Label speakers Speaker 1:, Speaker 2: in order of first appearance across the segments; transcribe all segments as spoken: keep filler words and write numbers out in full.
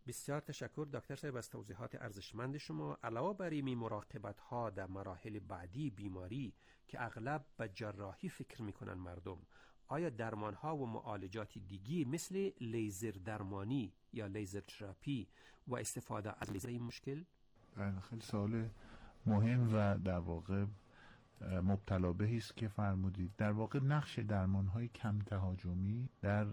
Speaker 1: بسیار تشکر دکتر صاحب از توضیحات ارزشمند شما. علاوه بر این مراقبت ها در مراحل بعدی بیماری که اغلب به جراحی فکر میکنن مردم، آیا درمان ها و معالجات دیگی مثل لیزر درمانی یا لیزر تراپی و استفاده از لیزر این مشکل؟
Speaker 2: بله، خیلی سوال مهم و در واقع مبتلا بهی است که فرمودید. در واقع نقش درمان های کم تهاجمی در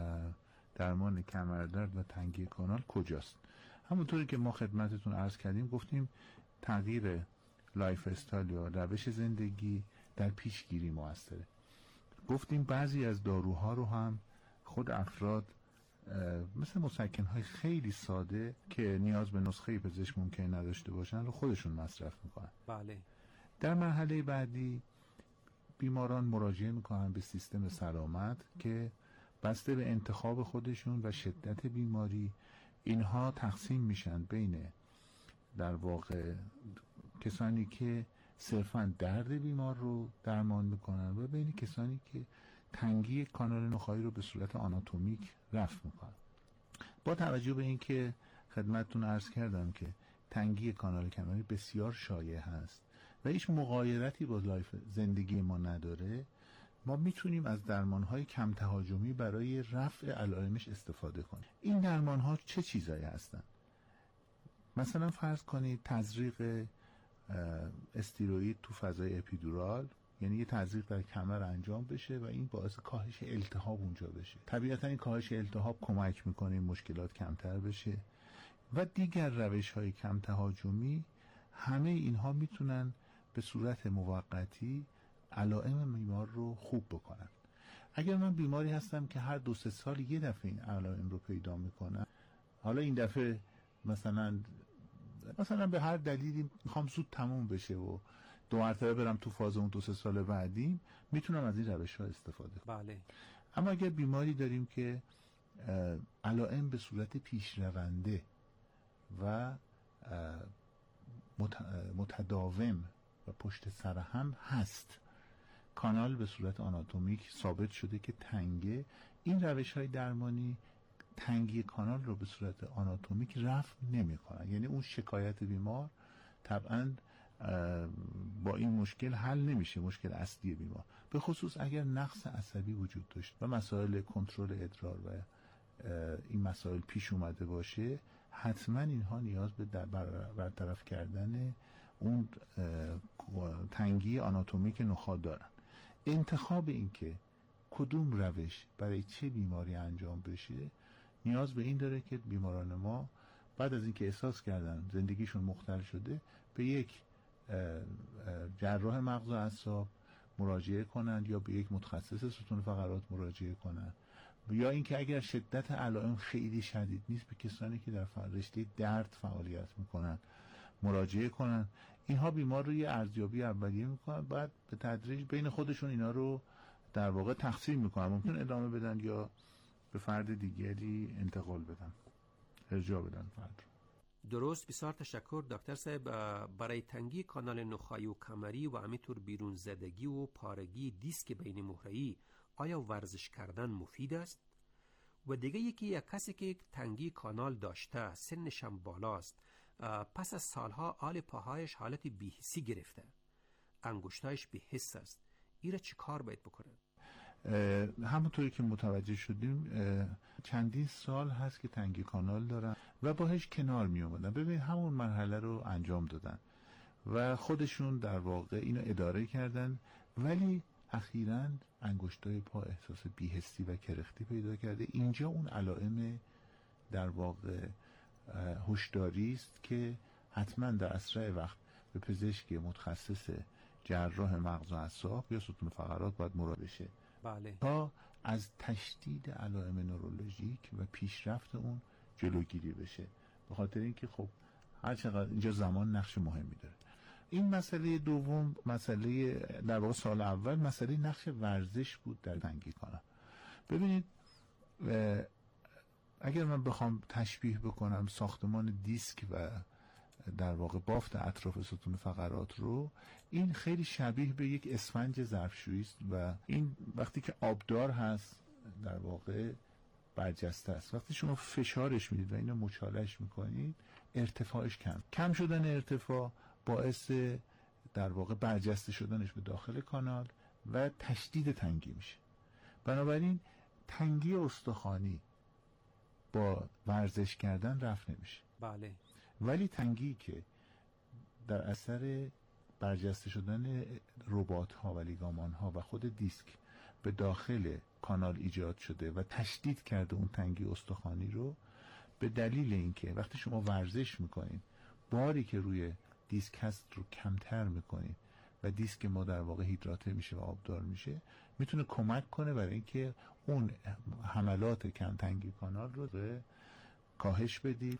Speaker 2: درمان کمردرد و تنگی کانال کجاست؟ همونطوری که ما خدمتتون عرض کردیم، گفتیم تغییر لایف استایل یا روش زندگی در پیشگیری موثره. گفتیم بعضی از داروها رو هم خود افراد مثل مسکن‌های خیلی ساده که نیاز به نسخه پزشک ممکن نداشته باشن رو خودشون مصرف میکنن.
Speaker 1: بله.
Speaker 2: در مرحله بعدی بیماران مراجعه میکنن به سیستم سلامت که بسته به انتخاب خودشون و شدت بیماری اینها تقسیم میشن بین در واقع کسانی که صرفاً درد بیمار رو درمان میکنن و بین کسانی که تنگی کانال نخاعی رو به صورت آناتومیک رفع میکنن. با توجه به این که خدمتتون عرض کردم که تنگی کانال کمری بسیار شایع هست و هیچ مغایرتی با لایف زندگی ما نداره، ما میتونیم از درمان‌های کم تهاجمی برای رفع علائمش استفاده کنیم. این درمان‌ها چه چیزایی هستن؟ مثلا فرض کنید تزریق استیروئید تو فضای اپیدورال، یعنی یه تزریق در کمر انجام بشه و این باعث کاهش التهاب اونجا بشه. طبیعتا این کاهش التهاب کمک میکنه این مشکلات کمتر بشه. و دیگر روش‌های کم تهاجمی، همه اینها میتونن به صورت موقتی علائم بیمار رو خوب بکنن. اگر من بیماری هستم که هر دو سه سال یه دفعه این علائم رو پیدا میکنم، حالا این دفعه مثلا مثلا به هر دلیلی میخوام زود تموم بشه و دو مرتبه برم تو فاز اون دو سه سال بعدی، میتونم از این روش ها استفاده کنم.
Speaker 1: بله.
Speaker 2: اما اگر بیماری داریم که علائم به صورت پیشرونده و متداوم و پشت سر هم هست، کانال به صورت آناتومیک ثابت شده که تنگه، این روش های درمانی تنگی کانال رو به صورت آناتومیک رفع نمی کنن. یعنی اون شکایت بیمار طبعا با این مشکل حل نمیشه، مشکل اصلی بیمار، به خصوص اگر نقص عصبی وجود داشت و مسائل کنترل ادرار و این مسائل پیش اومده باشه، حتما اینها نیاز به برطرف کردن اون تنگی آناتومیک نخاع دارن. انتخاب این که کدوم روش برای چه بیماری انجام بشه نیاز به این داره که بیماران ما بعد از اینکه احساس کردن زندگیشون مختل شده به یک جراح مغز و اعصاب مراجعه کنند یا به یک متخصص ستون فقرات مراجعه کنند، یا اینکه اگر شدت علائم خیلی شدید نیست به کسانی که در رشته درد فعالیت میکنن مراجعه کنن. اینها بیمار رو یه ارزیابی اولیه میکنن، بعد به تدریج بین خودشون اینا رو در واقع تقسیم میکنن، ممکن ادامه بدن یا به فرد دیگری انتقال بدن، ارجاع بدن فرد.
Speaker 1: درست. بسیار تشکر دکتر صاحب. برای تنگی کانال نخاعی و کمری و همینطور بیرون زدگی و پارگی دیسک بین مهره‌ای آیا ورزش کردن مفید است؟ و دیگه یکی یک کسی که تنگی کانال داشته، سنش هم بالاست، پس از سالها آل پاهایش حالت بی‌حسی گرفته، انگشتایش بی‌حس است، ایره چی کار باید بکنه؟
Speaker 2: همونطوری که متوجه شدیم چندین سال هست که تنگی کانال دارن و باهاش کنار می اومدن. ببین همون مرحله رو انجام دادن و خودشون در واقع اینو اداره کردن، ولی اخیراً انگشتای پا احساس بی‌حسی و کرختی پیدا کرده. اینجا اون علائم در واقع هوشداری است که حتما در اسرع وقت به پزشک متخصص جراح مغز و اعصاب یا ستون فقرات باید مراجعه بشه.
Speaker 1: بله.
Speaker 2: تا از تشدید علائم نورولوژیک و پیشرفت اون جلوگیری بشه، به خاطر اینکه خب هر چقدر اینجا زمان نقش مهمی داره. این مسئله دوم، مسئله در واقع سال اول مسئله نقش ورزش بود در تنگی کانال. ببینید اگر من بخوام تشبیه بکنم ساختمان دیسک و در واقع بافت اطراف ستون فقرات رو، این خیلی شبیه به یک اسفنج ظرفشویی است و این وقتی که آبدار هست در واقع برجسته است. وقتی شما فشارش میدید و اینو مچالش میکنید، ارتفاعش کم کم شدن ارتفاع باعث در واقع برجسته شدنش به داخل کانال و تشدید تنگی میشه. بنابراین تنگی استخوانی با ورزش کردن رفع نمیشه.
Speaker 1: بله.
Speaker 2: ولی تنگی که در اثر برجسته شدن رباط ها و لیگامان ها و خود دیسک به داخل کانال ایجاد شده و تشدید کرده اون تنگی استخوانی رو، به دلیل اینکه وقتی شما ورزش میکنین باری که روی دیسک هست رو کمتر میکنین و دیسک ما در واقع هیدراته میشه و آبدار میشه، میتونه کمک کنه برای اینکه اون حملات کم تنگی کانال رو به کاهش بدید.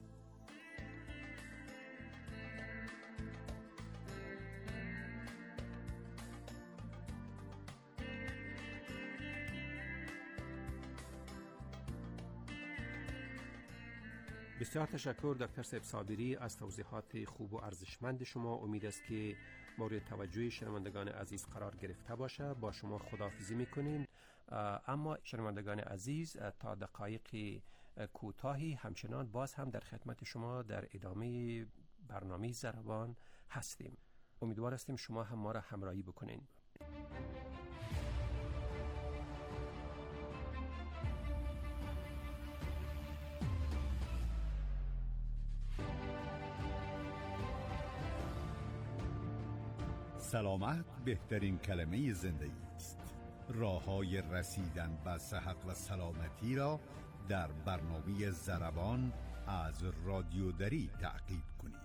Speaker 1: بسیار تشکر دکتر صاحب صابری از توضیحات خوب و ارزشمند شما. امید است که مورد توجه شنوندگان عزیز قرار گرفته باشه. با شما خداحافظی میکنیم، اما شنوندگان عزیز تا دقایق کوتاهی همچنان باز هم در خدمت شما در ادامه برنامه ضربان هستیم. امیدوار هستیم شما هم ما را همراهی بکنین.
Speaker 3: سلامت بهترین کلمه زندگی است. راه‌های رسیدن به صحت و سلامتی را در برنامه ضربان از رادیو دری تعقیب کنید.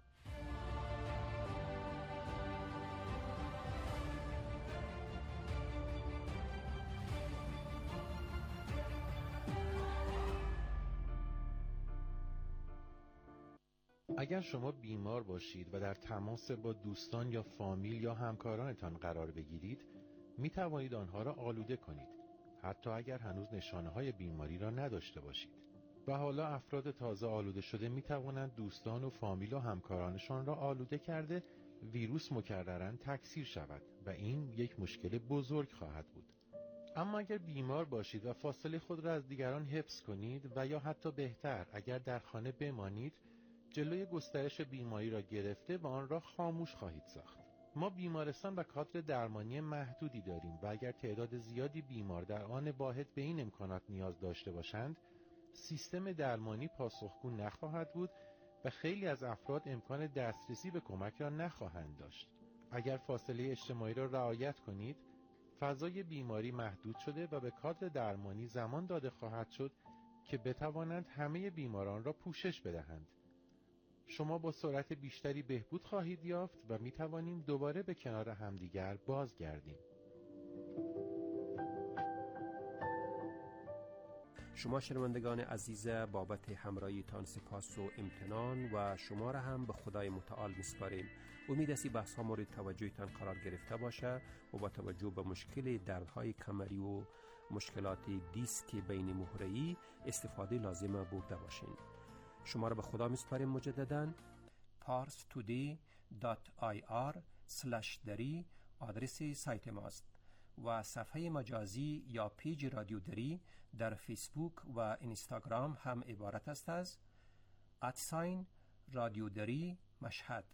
Speaker 4: اگر شما بیمار باشید و در تماس با دوستان یا فامیل یا همکارانتان قرار بگیرید، می توانید آنها را آلوده کنید، حتی اگر هنوز نشانه‌های بیماری را نداشته باشید. و حالا افراد تازه آلوده شده می توانند دوستان و فامیل و همکارانشان را آلوده کرده ویروس مکرراً تکثیر شود و این یک مشکل بزرگ خواهد بود. اما اگر بیمار باشید و فاصله خود را از دیگران حفظ کنید و یا حتی بهتر اگر در خانه بمانید، جلوی گسترش بیماری را گرفته و آن را خاموش خواهید ساخت. ما بیمارستان و کادر درمانی محدودی داریم و اگر تعداد زیادی بیمار در آن واحد به این امکانات نیاز داشته باشند، سیستم درمانی پاسخگو نخواهد بود و خیلی از افراد امکان دسترسی به کمک را نخواهند داشت. اگر فاصله اجتماعی را رعایت کنید، فضای بیماری محدود شده و به کادر درمانی زمان داده خواهد شد که بتوانند همه بیماران را پوشش بدهند. شما با سرعت بیشتری بهبود خواهید یافت و می توانیم دوباره به کنار همدیگر بازگردیم.
Speaker 1: شما شنوندگان عزیز، بابت همراهیتان سپاس و امتنان و شما را هم به خدای متعال میسپاریم. امید است بحث ها مورد توجهتان قرار گرفته باشه و با توجه به مشکل دردهای کمری و مشکلات دیسک بین مهره‌ای استفاده لازمه برده باشین. شما را به خدا میسپاریم مجدداً. پارس تودی دات آی آر سلش دری آدرس سایت ماست و صفحه مجازی یا پیج رادیو دری در فیسبوک و اینستاگرام هم عبارت است از ادساین رادیو دری مشهد.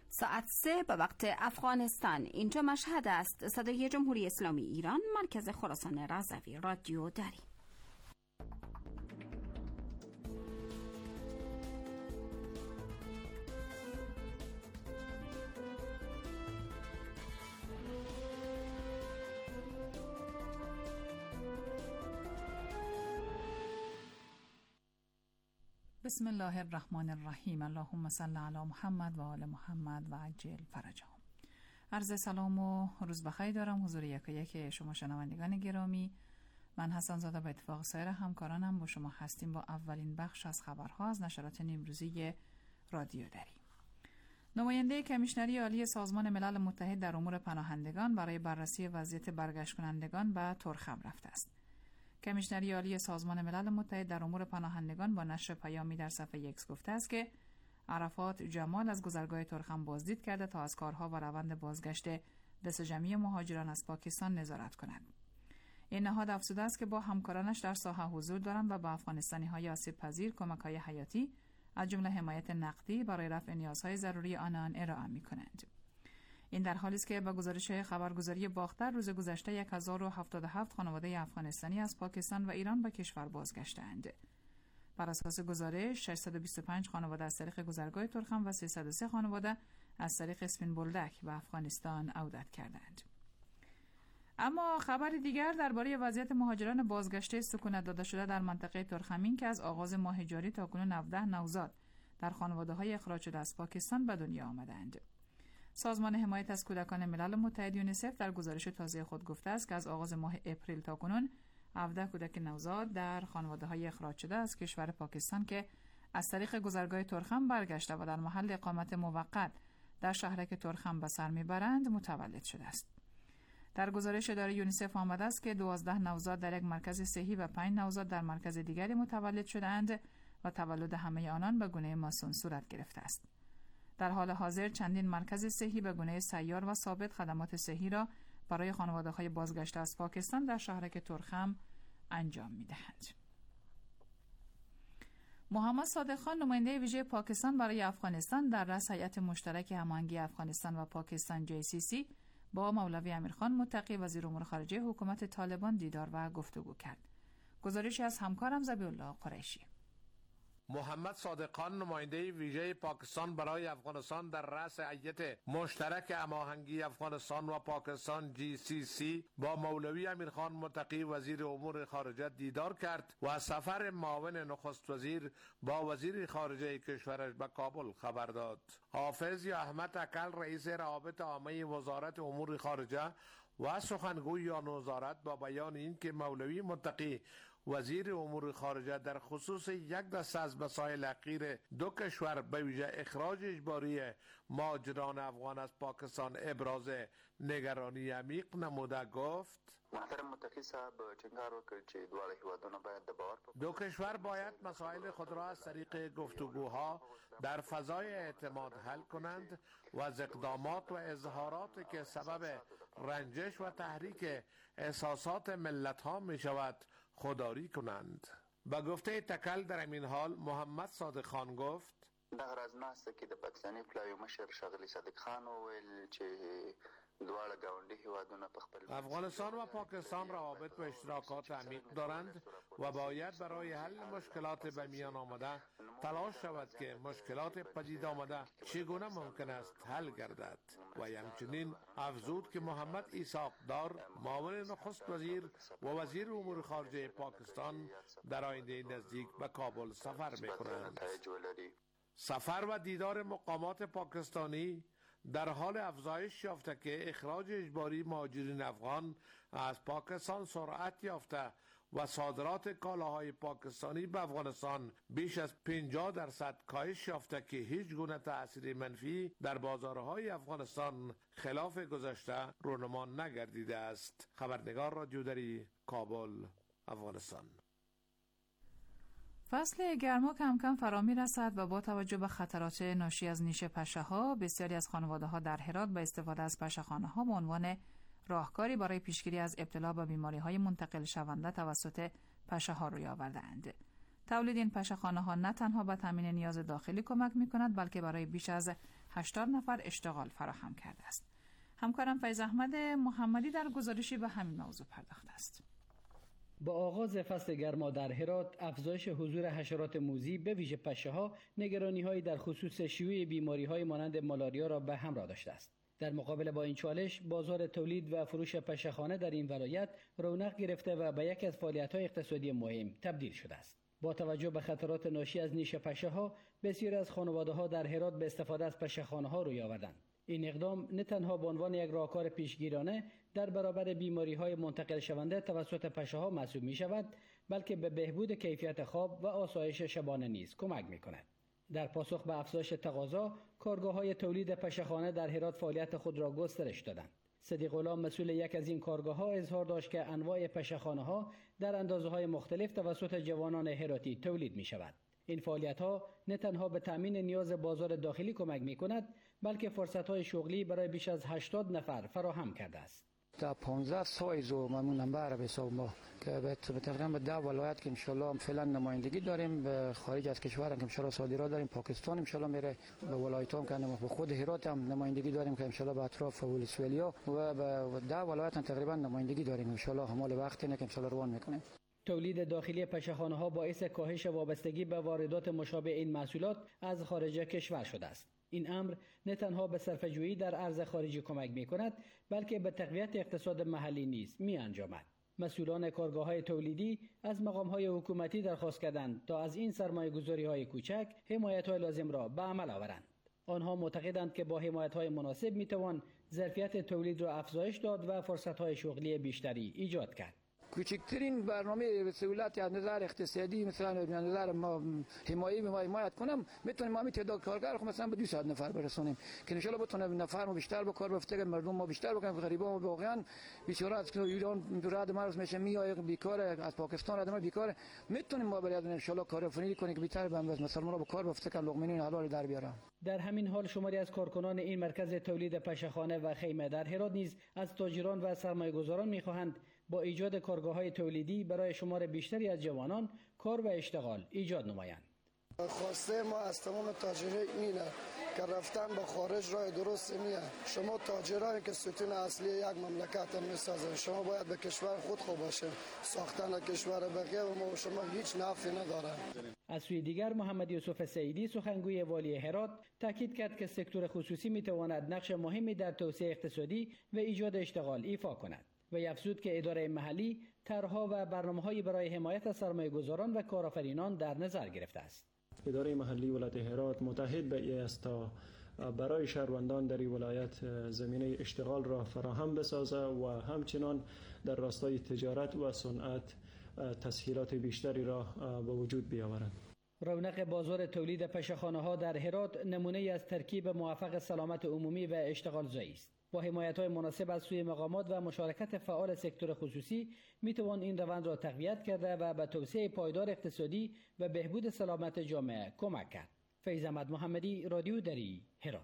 Speaker 5: ساعت سه به وقت افغانستان. اینجا مشهد است. صدای جمهوری اسلامی ایران، مرکز خراسان رضوی، رادیو دری.
Speaker 6: بسم الله الرحمن الرحیم. اللهم صل علی محمد و آل محمد و عجل فرجهم. عرض سلام و روز بخیر دارم حضور یک یک شما شنوندگان گرامی. من حسن زاده به اتفاق سایر همکارانم با شما هستیم با اولین بخش از خبرها از نشرات نیمروزی رادیو دری. نماینده کمیشنری عالی سازمان ملل متحد در امور پناهندگان برای بررسی وضعیت برگشت کنندگان به ترخم رفته است. کمیشنری عالی سازمان ملل متحد در امور پناهندگان با نشر پیامی در صفحه ایکس گفته است که عرفات جمال از گذرگاه ترخم بازدید کرده تا از کارها و روند بازگشت دست جمعی مهاجران از پاکستان نظارت کند. این نهاد افزوده است که با همکارانش در ساحه حضور دارند و به افغانستانی‌های آسیب پذیر کمک‌های حیاتی از جمله حمایت نقدی برای رفع نیازهای ضروری آنان ارائه می‌کنند. این در حالی است که با گزارش خبرگزاری باختر روز گذشته هزار و هفتاد و هفت خانواده افغانستانی از پاکستان و ایران به کشور بازگشتند. بر اساس گزارش ششصد و بیست و پنج خانواده از طریق گذرگاه ترخم و سیصد و سه خانواده از طریق اسپین بولدک به افغانستان عودت کردند. اما خبر دیگر درباره وضعیت مهاجران بازگشته سکونت داده شده در منطقه ترخمین که از آغاز ماه جاری تا کنون نوزده نوزاد در خانواده‌های اخراج شده از پاکستان به دنیا آمدند. سازمان حمایت از کودکان ملل متحد یونیسف در گزارش تازه خود گفته است که از آغاز ماه اپریل تا کنون هفده کودک نوزاد در خانواده‌های اخراج شده از کشور پاکستان که از طریق گذرگاه ترخم برگشته و در محل اقامت موقت در شهرک ترخم به سر میبرند متولد شده است. در گزارش اداره یونیسف آمده است که دوازده نوزاد در یک مرکز صحی و پنج نوزاد در مرکز دیگری متولد شده‌اند و تولد همه آنان به گونه ماسون صورت گرفته است. در حال حاضر چندین مرکز صحی به گونه سیار و ثابت خدمات صحی را برای خانواده‌های بازگشته از پاکستان در شهرک ترخم انجام می‌دهند. محمد صادق خان نماینده ویژه پاکستان برای افغانستان در رأس هیئت مشترک هماهنگی افغانستان و پاکستان جی سی سی با مولوی امیرخان متقی وزیر امور خارجه حکومت طالبان دیدار و گفتگو کرد. گزارشی از همکارم ذبیح‌الله قریشی.
Speaker 7: محمد صادق خان نماینده ویژه پاکستان برای افغانستان در رأس هیئت مشترک هماهنگی افغانستان و پاکستان جی سی سی با مولوی امیرخان متقی وزیر امور خارجه دیدار کرد و از سفر معاون نخست وزیر با وزیر خارجه کشورش به کابل خبر داد. حافظ یا احمد اکل رئیس روابط عامه وزارت امور خارجه و سخنگوی آن وزارت با بیان این که مولوی متقی وزیر امور خارجه در خصوص یک دسته از مسائل اخیر دو کشور به ویژه اخراج اجباری مهاجران افغان از پاکستان ابراز نگرانی عمیق نموده گفت
Speaker 8: محترم متقی صاحب ټینګار وکړ چې دواړه هیوادونه باید د باور
Speaker 7: دو کشور باید مسائل خود را از طریق گفتگوها در فضای اعتماد حل کنند و از اقدامات و اظهاراتی که سبب رنجش و تحریک احساسات ملت ها می شود خودداری کنند. با گفته تکل در این حال محمد صادق خان گفت
Speaker 8: دغه راز ناسته کې د پاکستاني پلاوی مشر ښاغلي صادق خان وویل چې دواړه ګاونډي هیوادونه په خپل
Speaker 7: افغانستان و پاکستان روابط و اشتراکات عمیق دارند و باید برای حل مشکلات به میان آمده تلاش شود که مشکلات پدید آمده چگونه ممکن است حل گردد و همچنین افزود که محمد اسحاق دار معاون نخست وزیر و وزیر امور خارجه پاکستان در آینده نزدیک به کابل سفر می‌کنند. سفر و دیدار مقامات پاکستانی در حال افزایش یافته که اخراج اجباری مهاجرین افغان از پاکستان سرعت یافته و صادرات کالاهای پاکستانی به افغانستان بیش از پنجاه درصد کاهش یافته که هیچ گونه تأثیر منفی در بازارهای افغانستان خلاف گذشته رونما نگردیده است. خبرنگار رادیو دری، کابل، افغانستان.
Speaker 6: فصل گرما کم کم فرا می‌رسد و با توجه به خطرات ناشی از نیش پشه‌ها بسیاری از خانواده‌ها در هرات به استفاده از پشه‌خانه‌ها به عنوان راهکاری برای پیشگیری از ابتلا به بیماری‌های منتقل شونده توسط پشه‌ها روی آورده‌اند. تولید این پشه‌خانه‌ها نه تنها به تامین نیاز داخلی کمک می‌کند بلکه برای بیش از هشتاد نفر اشتغال فراهم کرده است. همکارم فیض احمد محمدی در گزارشی به همین موضوع پرداخته است.
Speaker 9: با آغاز فصل گرما در هرات، افزایش حضور حشرات موذی به ویژه پشه‌ها نگرانی‌هایی در خصوص شیوع بیماری‌های مانند مالاریا را به همراه داشته است. در مقابل با این چالش، بازار تولید و فروش پشه‌خانه در این ولایت رونق گرفته و به یکی از فعالیت‌های اقتصادی مهم تبدیل شده است. با توجه به خطرات ناشی از نیش پشه‌ها، بسیاری از خانواده‌ها در هرات به استفاده از پشه‌خانه‌ها روی آوردند. این اقدام نه تنها به عنوان یک راهکار پیشگیرانه در برابر بیماری‌های منتقل شونده توسط پشه‌ها محسوب می‌شود، بلکه به بهبود کیفیت خواب و آسایش شبانه نیز کمک می‌کند. در پاسخ به افزایش تقاضا، کارگاه‌های تولید پشه‌خانه در هرات فعالیت خود را گسترش دادند. صدیق غلام مسئول یک از این کارگاه‌ها اظهار داشت که انواع پشه‌خانه‌ها در اندازه‌های مختلف توسط جوانان هراتی تولید می‌شود. این فعالیت‌ها نه تنها به تامین نیاز بازار داخلی کمک می‌کند، بلکه فرصت‌های شغلی برای بیش از هشتاد نفر فراهم کرده است.
Speaker 10: تا پانزده سایز و ممنون نمبر به حساب ما که به تقریبا به ده ولایت که انشالله فعلا نمایندگی داریم، به خارج از کشور که انشالله صادرات داریم، پاکستان انشالله میره، به ولایت هم که به خود هرات هم نمایندگی داریم که انشالله به اطراف ولسوالیا و به ده ولایت هم تقریبا نمایندگی داریم. انشالله همال وقتی نه که انشالله روان میکنیم.
Speaker 9: تولید داخلی پشه‌خانه‌ها باعث کاهش وابستگی به واردات مشابه این محصولات از خارج کشور شده است. این امر نه تنها به صرفه‌جویی در ارز خارجی کمک می‌کند، بلکه به تقویت اقتصاد محلی نیز می‌انجامد. مسئولان کارگاه‌های تولیدی از مقام‌های حکومتی درخواست کردند تا از این سرمایه‌گذاری‌های کوچک حمایت‌های لازم را به عمل آورند. آنها معتقدند که با حمایت‌های مناسب می‌توان ظرفیت تولید را افزایش داد و فرصت‌های شغلی بیشتری ایجاد کرد.
Speaker 10: کوچکترین برنامه سهولت از نظر اقتصادی مثلا از نظر ما حمایت ما حمایت کنم، میتونیم ما می تعداد کارگر خو مثلا به دویست نفر برسونیم که ان شاء الله بتونه نفر ما بیشتر به کار بفته، مردم ما بیشتر بکنیم. غریبا واقعا بیچاره از ایران دوراد مرز میشه میای بیکار، از پاکستان آدم بیکار، میتونیم ما برای ان شاء الله کارآفرینی کنیم که بیشتر به مثلا ما رو به کار بفته که لقمه حلال در بیارم.
Speaker 9: در همین حال شماری از کارکنان این مرکز تولید پشه‌خانه و خیمه در هرات نیز از تاجران و سرمایه‌گذاران می‌خواهند با ایجاد کارگاه‌های تولیدی برای شمار بیشتری از جوانان کار و اشتغال ایجاد نمایند.
Speaker 11: خواسته ما از تمام تاجران اینه که رفتن با خارج راه درست نیه. شما تاجرانی که ستون اصلی یک مملکت هم میسازن، شما باید به کشور خود خوب باشین. ساختن کشور بقیه و ما شما هیچ نفعی نداره.
Speaker 9: از سوی دیگر محمد یوسف سعیدی سخنگوی والی هرات تاکید کرد که سکتور خصوصی میتواند نقش مهمی در توسعه اقتصادی و ایجاد اشتغال ایفا کند و افزود که اداره محلی طرح‌ها و برنامه‌هایی برای حمایت از سرمایه‌گذاران و کارآفرینان در نظر گرفته است.
Speaker 12: اداره محلی ولایت هرات متحد به این است تا برای شهروندان در این ولایت زمینه اشتغال را فراهم بسازه و همچنان در راستای تجارت و صنعت تسهیلات بیشتری را به وجود بیاورند.
Speaker 9: رونق بازار تولید پشه‌خانه‌ها در هرات نمونه از ترکیب موفق سلامت عمومی و اشتغال زایی است. با حمایت‌های مناسب از سوی مقامات و مشارکت فعال سکتور خصوصی میتوان این روند را تقویت کرده و به توسعه پایدار اقتصادی و بهبود سلامت جامعه کمک کرد. فیض احمد محمدی، رادیو دری، هرات.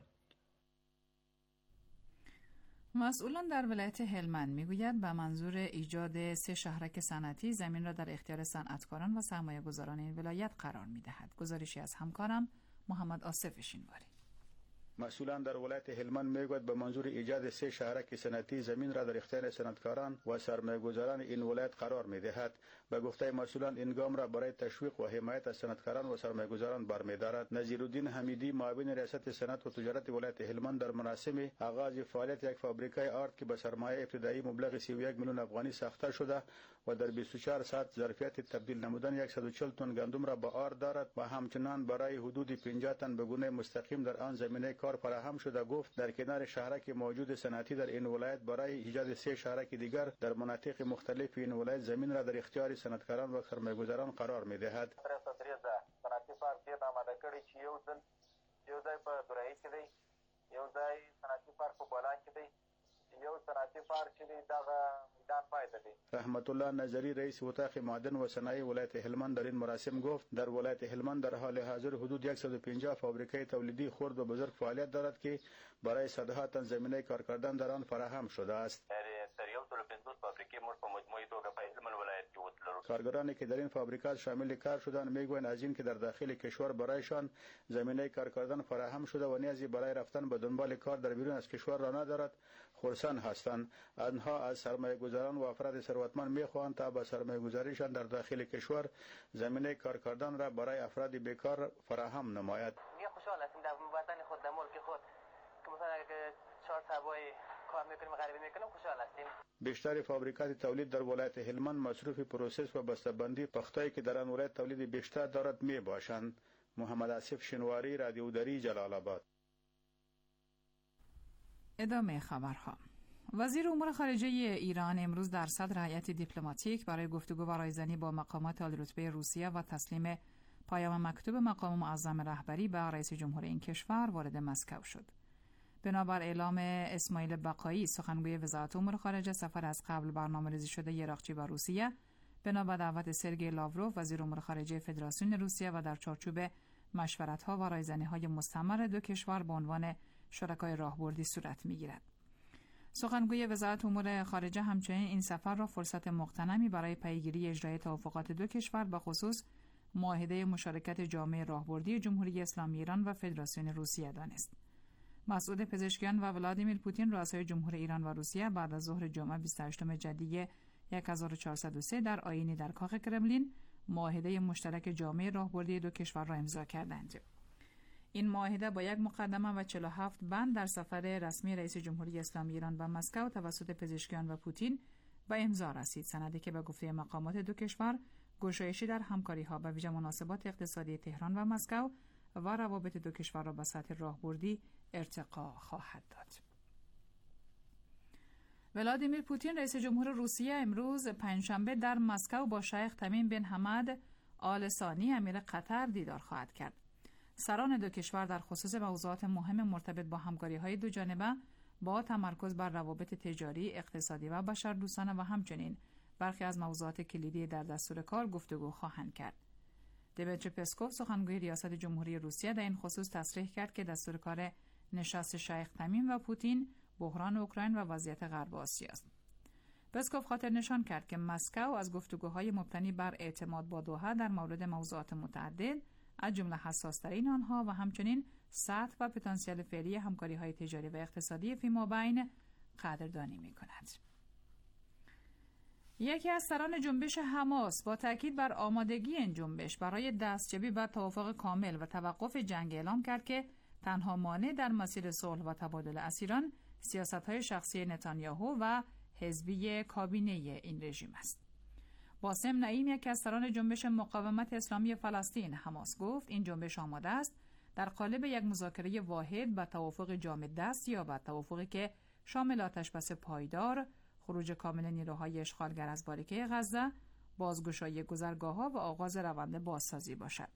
Speaker 6: مسئولان در ولایت هلمند میگوید به منظور ایجاد سه شهرک صنعتی زمین را در اختیار صنعتکاران و سرمایه‌گذاران این ولایت قرار می‌دهد. گزارشی از همکارم محمد آصف شینواری.
Speaker 13: مسئولان در ولایت هلمند میگوید به منظور ایجاد سه شهرک صنعتی زمین را در اختیار صنعتکاران و سرمایه‌گذاران این ولایت قرار می‌دهد. به گفته مسئولان این گام را برای تشویق و حمایت از صنعتکاران و سرمایه‌گذاران برمی‌دارد. نظیرالدین حمیدی معاون ریاست صنعت و تجارت ولایت هلمند در مراسم آغاز فعالیت یک فابریکای آرد که به سرمایه ابتدایی مبلغ سی و یک میلیون افغانی ساخته شده و در بیست و چهار ساعت ظرفیت تبدیل نمودن صد و چهل تن گندم را به آرد دارد و همچنان برای حدود پنجاه تن به گونه مستقیم در آن زمینه کار فراهم شده. گفت در کنار شهرک موجود صنعتی در این ولایت برای ایجاد سه شهرک دیگر در مناطق مختلف این ولایت زمین را در اختیار صنعتکاران و سرمایه‌گذاران قرار می‌دهد.
Speaker 14: صنعتی پارک یې آماده کړی چې یو ځل یو ځای په دورایي کې دی، یو ځای صنعتي پارک په بولان کې دی، یو صنعتي پارک چې دی دغه میدان پای ته دی. رحمت الله نظری رئیس اتاق معدن و صنایع ولایت هلمند در این مراسم گفت در ولایت هلمند در حال حاضر حدود صد و پنجاه فابریکای تولیدی خرد و بزرگ فعالیت دارد که برای صدها تن زمینه کار کردن در آن فراهم شده است.
Speaker 15: تر یو سل پنځوس فابریکې موږ په مجموعي توګه په هلمند ولایت کې
Speaker 13: کارگرانی که در این فابریکات شامل کار شدند میگویند از این که در داخل کشور برایشان زمینه کار کردن فراهم شده و نیازی برای رفتن به دنبال کار در بیرون از کشور را ندارد، خرسند هستند. آنها از سرمایه گذاران و افراد ثروتمند میخواهند تا با سرمایه گذاریشان در داخل کشور زمینه کار کردن را برای افراد بیکار فراهم نماید.
Speaker 15: می خوشحال هستیم در وطن خود، در ملک خود که مثلا اگه چهار سبای کار میکنیم غریبه میکنیم خوشحال هستیم.
Speaker 13: بیشتر فابریکات تولید در ولایت هلمند مصروف پروسس و بسته‌بندی پخته‌ای که در آن ولایت تولید بیشتر دارد می باشند. محمد آصف شنواری، رادیو دری، جلال آباد.
Speaker 6: ادامه خبرها. وزیر امور خارجه ایران امروز در صدر هیئت دیپلماتیک برای گفتگو و رایزنی با مقامات عالی‌رتبه روسیه و تسلیم پیام مکتوب مقام معظم رهبری به رئیس جمهور این کشور وارد مسکو شد. بنابر اعلام اسماعیل بقایی، سخنگوی وزارت امور خارجه، سفر از قبل برنامه‌ریزی شده یراقچی به روسیه بنا به دعوت سرگئی لاوروف وزیر امور خارجه فدراسیون روسیه و در چارچوب مشورت‌ها و رایزنی‌های مستمر دو کشور به عنوان شرکای راهبردی صورت می‌گیرد. سخنگوی وزارت امور خارجه همچنین این سفر را فرصت مغتنمی برای پیگیری اجرای توافقات دو کشور به خصوص معاهده مشارکت جامعه راهبردی جمهوری اسلامی ایران و فدراسیون روسیه دانست. مسعود پزشکیان و ولادیمیر پوتین رؤسای جمهور ایران و روسیه بعد از ظهر جمعه بیست و هشتم جدی هزار و چهارصد و سه در آیینی در کاخ کرملین معاهده مشترک جامعه راهبردی دو کشور را امضا کردند. این معاهده با یک مقدمه و چهل و هفت بند در سفر رسمی رئیس جمهوری اسلامی ایران به مسکو توسط پزشکیان و پوتین به امضا رسید. سندی که به گفته مقامات دو کشور گشایشی در همکاری‌ها به ویژه مناسبات اقتصادی تهران و مسکو و روابط دو کشور را به سطح راهبردی ارتقا خواهد داد. ولادیمیر پوتین رئیس جمهور روسیه امروز پنجشنبه در مسکو با شیخ تمیم بن حمد آل ثانی امیر قطر دیدار خواهد کرد. سران دو کشور در خصوص موضوعات مهم مرتبط با همکاری‌های دو جانبه با تمرکز بر روابط تجاری، اقتصادی و بشردوستانه و همچنین برخی از موضوعات کلیدی در دستور کار گفتگو خواهند کرد. دیمیتری پسکوف سخنگوی ریاست جمهوری روسیه در این خصوص تصریح کرد که دستور کار نشست شیخ تمیم و پوتین بحران اوکراین و وضعیت غرب آسیا است. پسکوف خاطر نشان کرد که مسکو از گفتگوهای مبتنی بر اعتماد با دوحه در مورد موضوعات متعدد از جمله حساس‌ترین آنها و همچنین سطح و پتانسیل فعلی همکاری‌های تجاری و اقتصادی فیمابین قدردانی می‌کند. یکی از سران جنبش حماس با تاکید بر آمادگی این جنبش برای دستیابی به توافق کامل و توقف جنگ اعلام کرد که تنها مانع در مسیر صلح و تبادل اسیران سیاست‌های شخصی نتانیاهو و حزبی کابینه این رژیم است. باسم نعیم، یکی از سران جنبش مقاومت اسلامی فلسطین حماس، گفت این جنبش آماده است در قالب یک مذاکره واحد به توافق جامع دست یابد، توافقی که شامل آتشبس پایدار، خروج کامل نیروهای اشغالگر از باریکه غزه، بازگشایی گذرگاه‌ها و آغاز روند بازسازی باشد.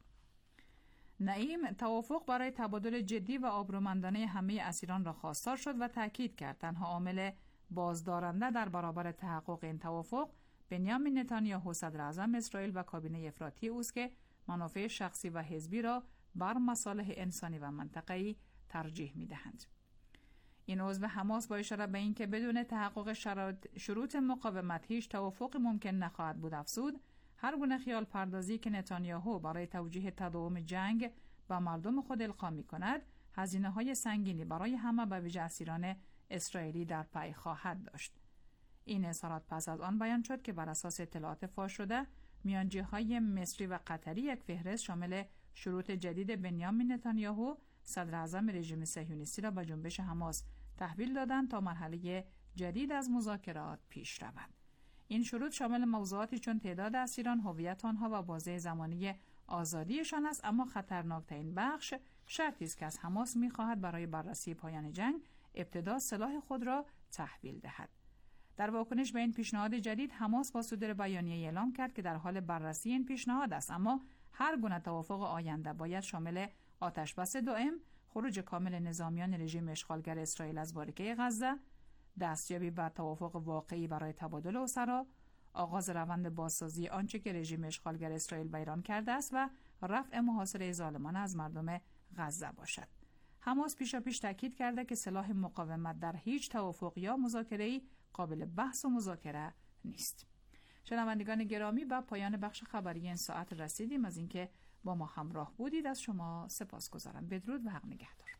Speaker 6: نعیم توافق برای تبادل جدی و آبرومندانه همه اسیران را خواستار شد و تاکید کرد تنها عامل بازدارنده در برابر تحقق این توافق بنیامین نتانیاهو صدر اعظم اسرائیل و کابینه افراطی اوست که منافع شخصی و حزبی را بر مصالح انسانی و منطقه‌ای ترجیح می‌دهند. این عضو حماس با اشاره به اینکه بدون تحقق شروط مقاومت هیچ توافق ممکن نخواهد بود افزود، هر گونه خیال پردازی که نتانیاهو برای توجیه تداوم جنگ با مردم خود القا می‌کند، هزینه‌های سنگینی برای همه به ویژه اسیران اسرائیلی در پی خواهد داشت. این اظهارات پس از آن بیان شد که بر اساس اطلاعات فاش شده میانجی‌های مصری و قطری یک فهرست شامل شروط جدید بنیامین نتانیاهو صدر اعظم رژیم صهیونیستی را به جنبش حماس تحویل دادند تا مرحله جدید از مذاکرات پیش رود. این شروط شامل موضوعاتی چون تعداد اسیران، هویت آنها و بازه زمانی آزادیشان است، اما خطرناکترین بخش شرطی است که از حماس می‌خواهد برای بررسی پایان جنگ ابتدا سلاح خود را تحویل دهد. در واکنش به این پیشنهاد جدید، حماس با صدور بیانیه اعلام کرد که در حال بررسی این پیشنهاد است، اما هر گونه توافق آینده باید شامل آتشبس دائم، خروج کامل نظامیان رژیم اشغالگر اسرائیل از باریکه غزه، دستیابی به توافق واقعی برای تبادل اسرا، آغاز روند بازسازی آنچه که رژیم اشغالگر اسرائیل به ایران کرده است و رفع محاصره ظالمانه از مردم غزه باشد. حماس پیشاپیش تاکید کرده که سلاح مقاومت در هیچ توافق یا مذاکره‌ای قابل بحث و مذاکره نیست. شنوندگان گرامی، با پایان بخش خبری این ساعت رسیدیم. از اینکه با ما همراه بودید از شما سپاسگزارم. بدرود و حق نگهدار.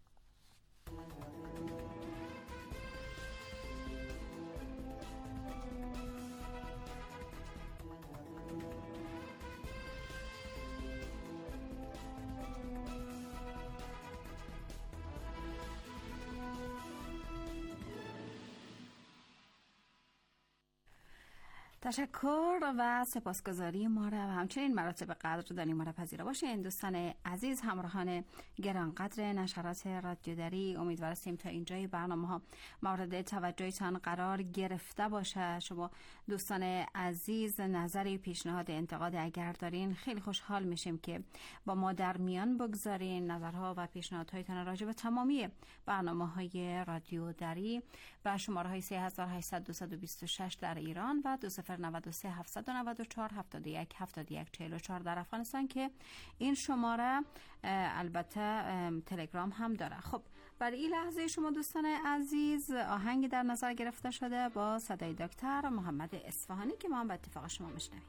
Speaker 5: تشکر و سپاسگزاری ما را و همچنین مراتب قدردانی ما را پذیرا باشید. دوستان عزیز، همراهان گرانقدر نشرات رادیو دری، امیدوار هستیم تا اینجای برنامه ها مورد توجهتان قرار گرفته باشه. شما دوستان عزیز نظری، پیشنهاد، انتقاد اگر دارین خیلی خوشحال میشیم که با ما در میان بگذارین. نظرها و پیشنهادهایتان راجع به تمامی برنامه‌های رادیو دری و شماره های سه هزار و هشتصد دویست و بیست و شش در ایران و دو صفر نود و سه هفتصد و نود و چهار هفتاد و یک هفتاد و یک چهل و چهار در افغانستان که این شماره البته تلگرام هم داره. خب برای این لحظه شما دوستان عزیز آهنگی در نظر گرفته شده با صدای دکتر محمد اصفهانی که ما هم به اتفاق شما میشنویم.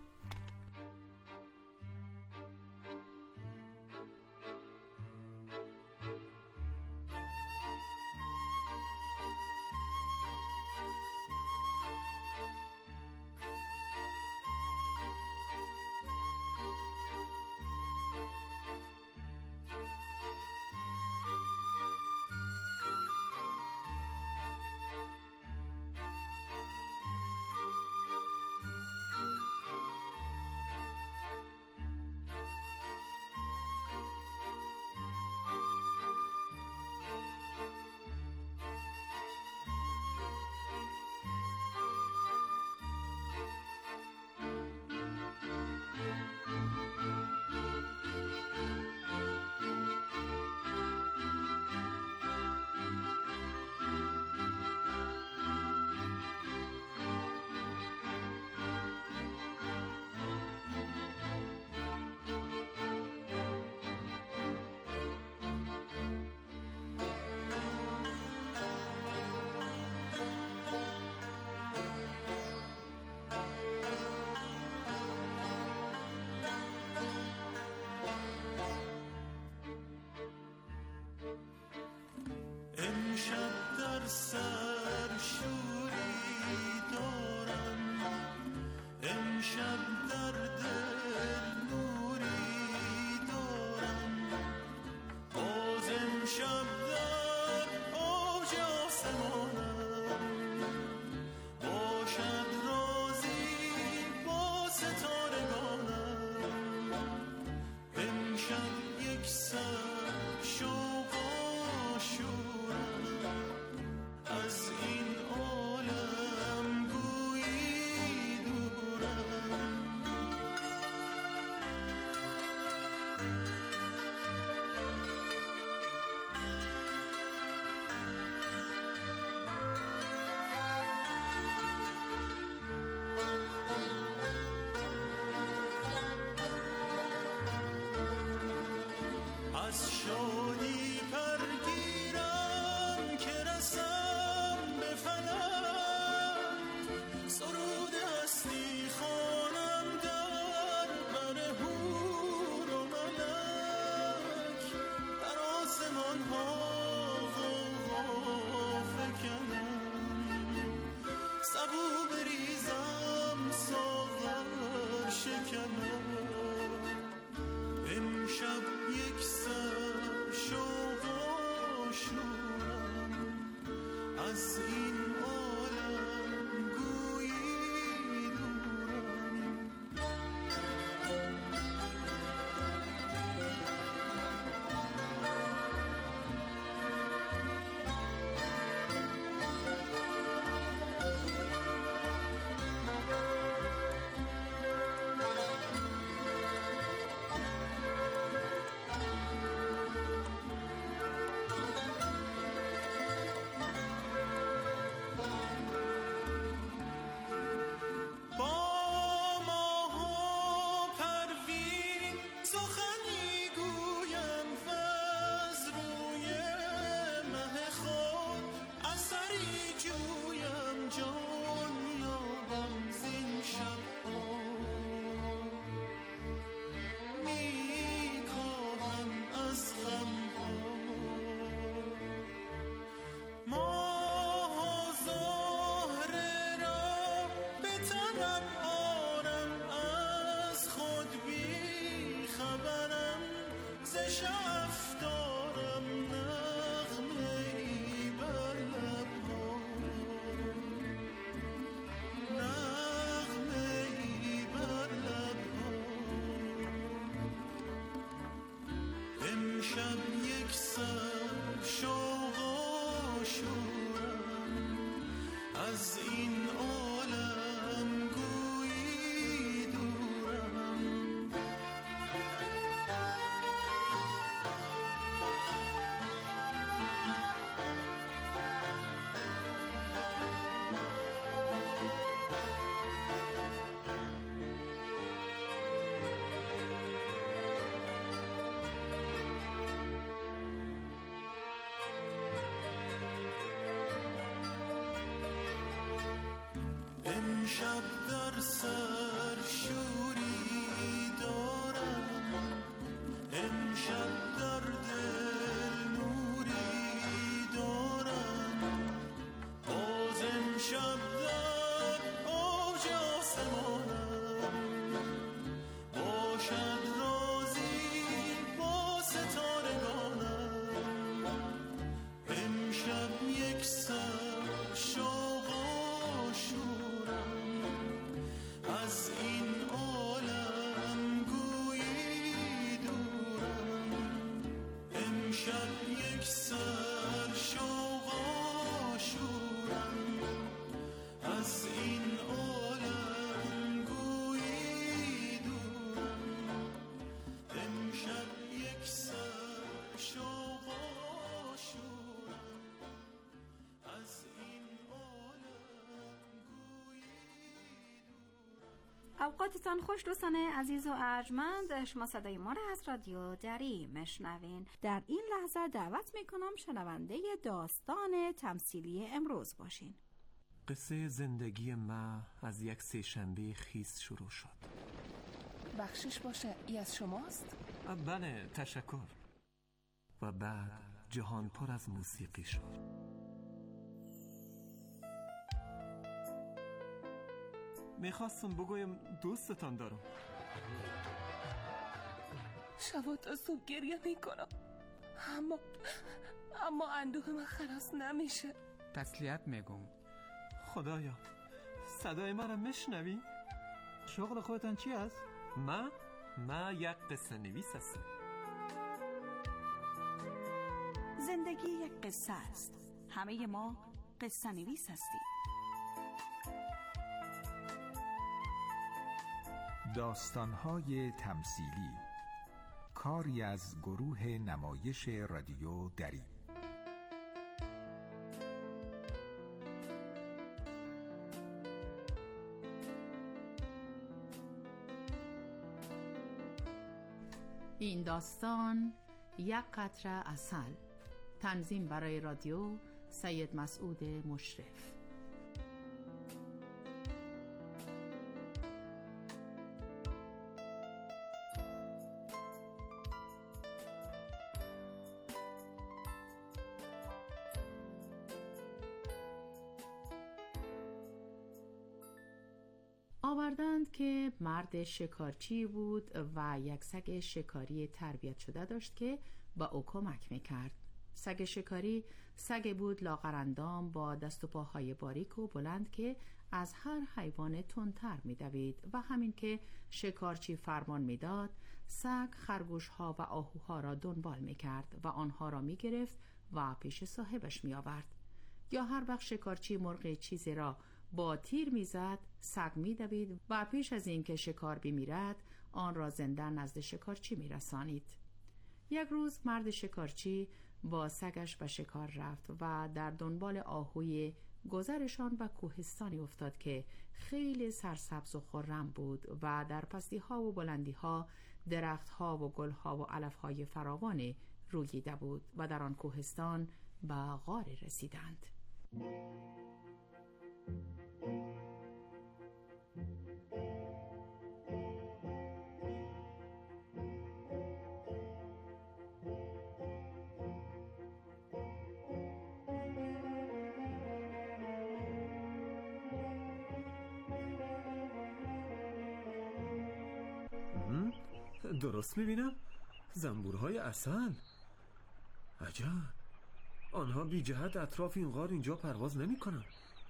Speaker 16: امشب در سر شوری دارم، امشب در دل نوری دارم، باز امشب در اوج آسمانم، باشد رازی با ستارگانم، امشب یک سر شوق از این عالم گویی دورم. از شادی پرگیرم که رسم به فلک، سرود هستی خوانم در بر حور و ملک، در آسمان ها غوغا فکنم، سبو بریزم ساغر شکنم، امشب یک سر شوق و شورم، از این عالم گویی دورم. از این عالم گویی دورم. امشب در سر شوری دارم، امشب در دل نوری دارم، باز امشب در اوج آسمانم، باشد رازی با ستارگانم. امشب یک سر شوق و شورم، از این عالم گویی دورم. امشب یک سر شوق و شورم، از این عالم گویی دورم. امشب یک سر شوق و شورم، از این
Speaker 5: اوقاتتان خوش دوستان عزیز و ارجمند. شما صدای ما را از رادیو دری مشنوین. در این لحظه دعوت میکنم شنونده داستان تمثیلی امروز باشین.
Speaker 1: قصه زندگی ما از یک سه‌شنبه خیس شروع شد.
Speaker 17: بخشش باشه، ای از شماست؟
Speaker 1: بله، تشکر. و بعد جهان پر از موسیقی شد. میخواستم بگویم دوستتان دارم.
Speaker 17: شبا تا صبح گریه میکنم، اما اما اندوه من خلاص نمیشه.
Speaker 18: تسلیت میگم.
Speaker 1: خدایا، صدای من را میشنوی؟
Speaker 18: شغل خودتان چی است؟
Speaker 1: ما ما یک قصه نویس هستم.
Speaker 5: زندگی یک قصه است. همه ما قصه نویس هستیم.
Speaker 19: داستان‌های تمثیلی، کاری از گروه نمایش رادیو دری.
Speaker 6: این داستان یک قطره عسل. تنظیم برای رادیو سید مسعود مشرف. آوردند که مرد شکارچی بود و یک سگ شکاری تربیت شده داشت که با او کمک میکرد. سگ شکاری سگ بود لاغرندام با دست و پاهای باریک و بلند که از هر حیوان تندتر میدوید و همین که شکارچی فرمان میداد، سگ خرگوشها و آهوها را دنبال میکرد و آنها را میگرفت و پیش صاحبش میآورد. یا هر وقت شکارچی مرغ چیزی را با تیر میزد، سگ میدوید و پیش از اینکه شکار بمیرد آن را زنده نزد شکارچی میرسانید. یک روز مرد شکارچی با سگش به شکار رفت و در دنبال آهوی گذرشان به کوهستانی افتاد که خیلی سرسبز و خرم بود و در پستی ها و بلندی ها درخت ها و گل ها و علف های فراوانی روییده بود و در آن کوهستان به غاری رسیدند.
Speaker 1: درست میبینم؟ زنبورهای عسل. عجب، آنها بی جهت اطراف این غار اینجا پرواز نمی کنن.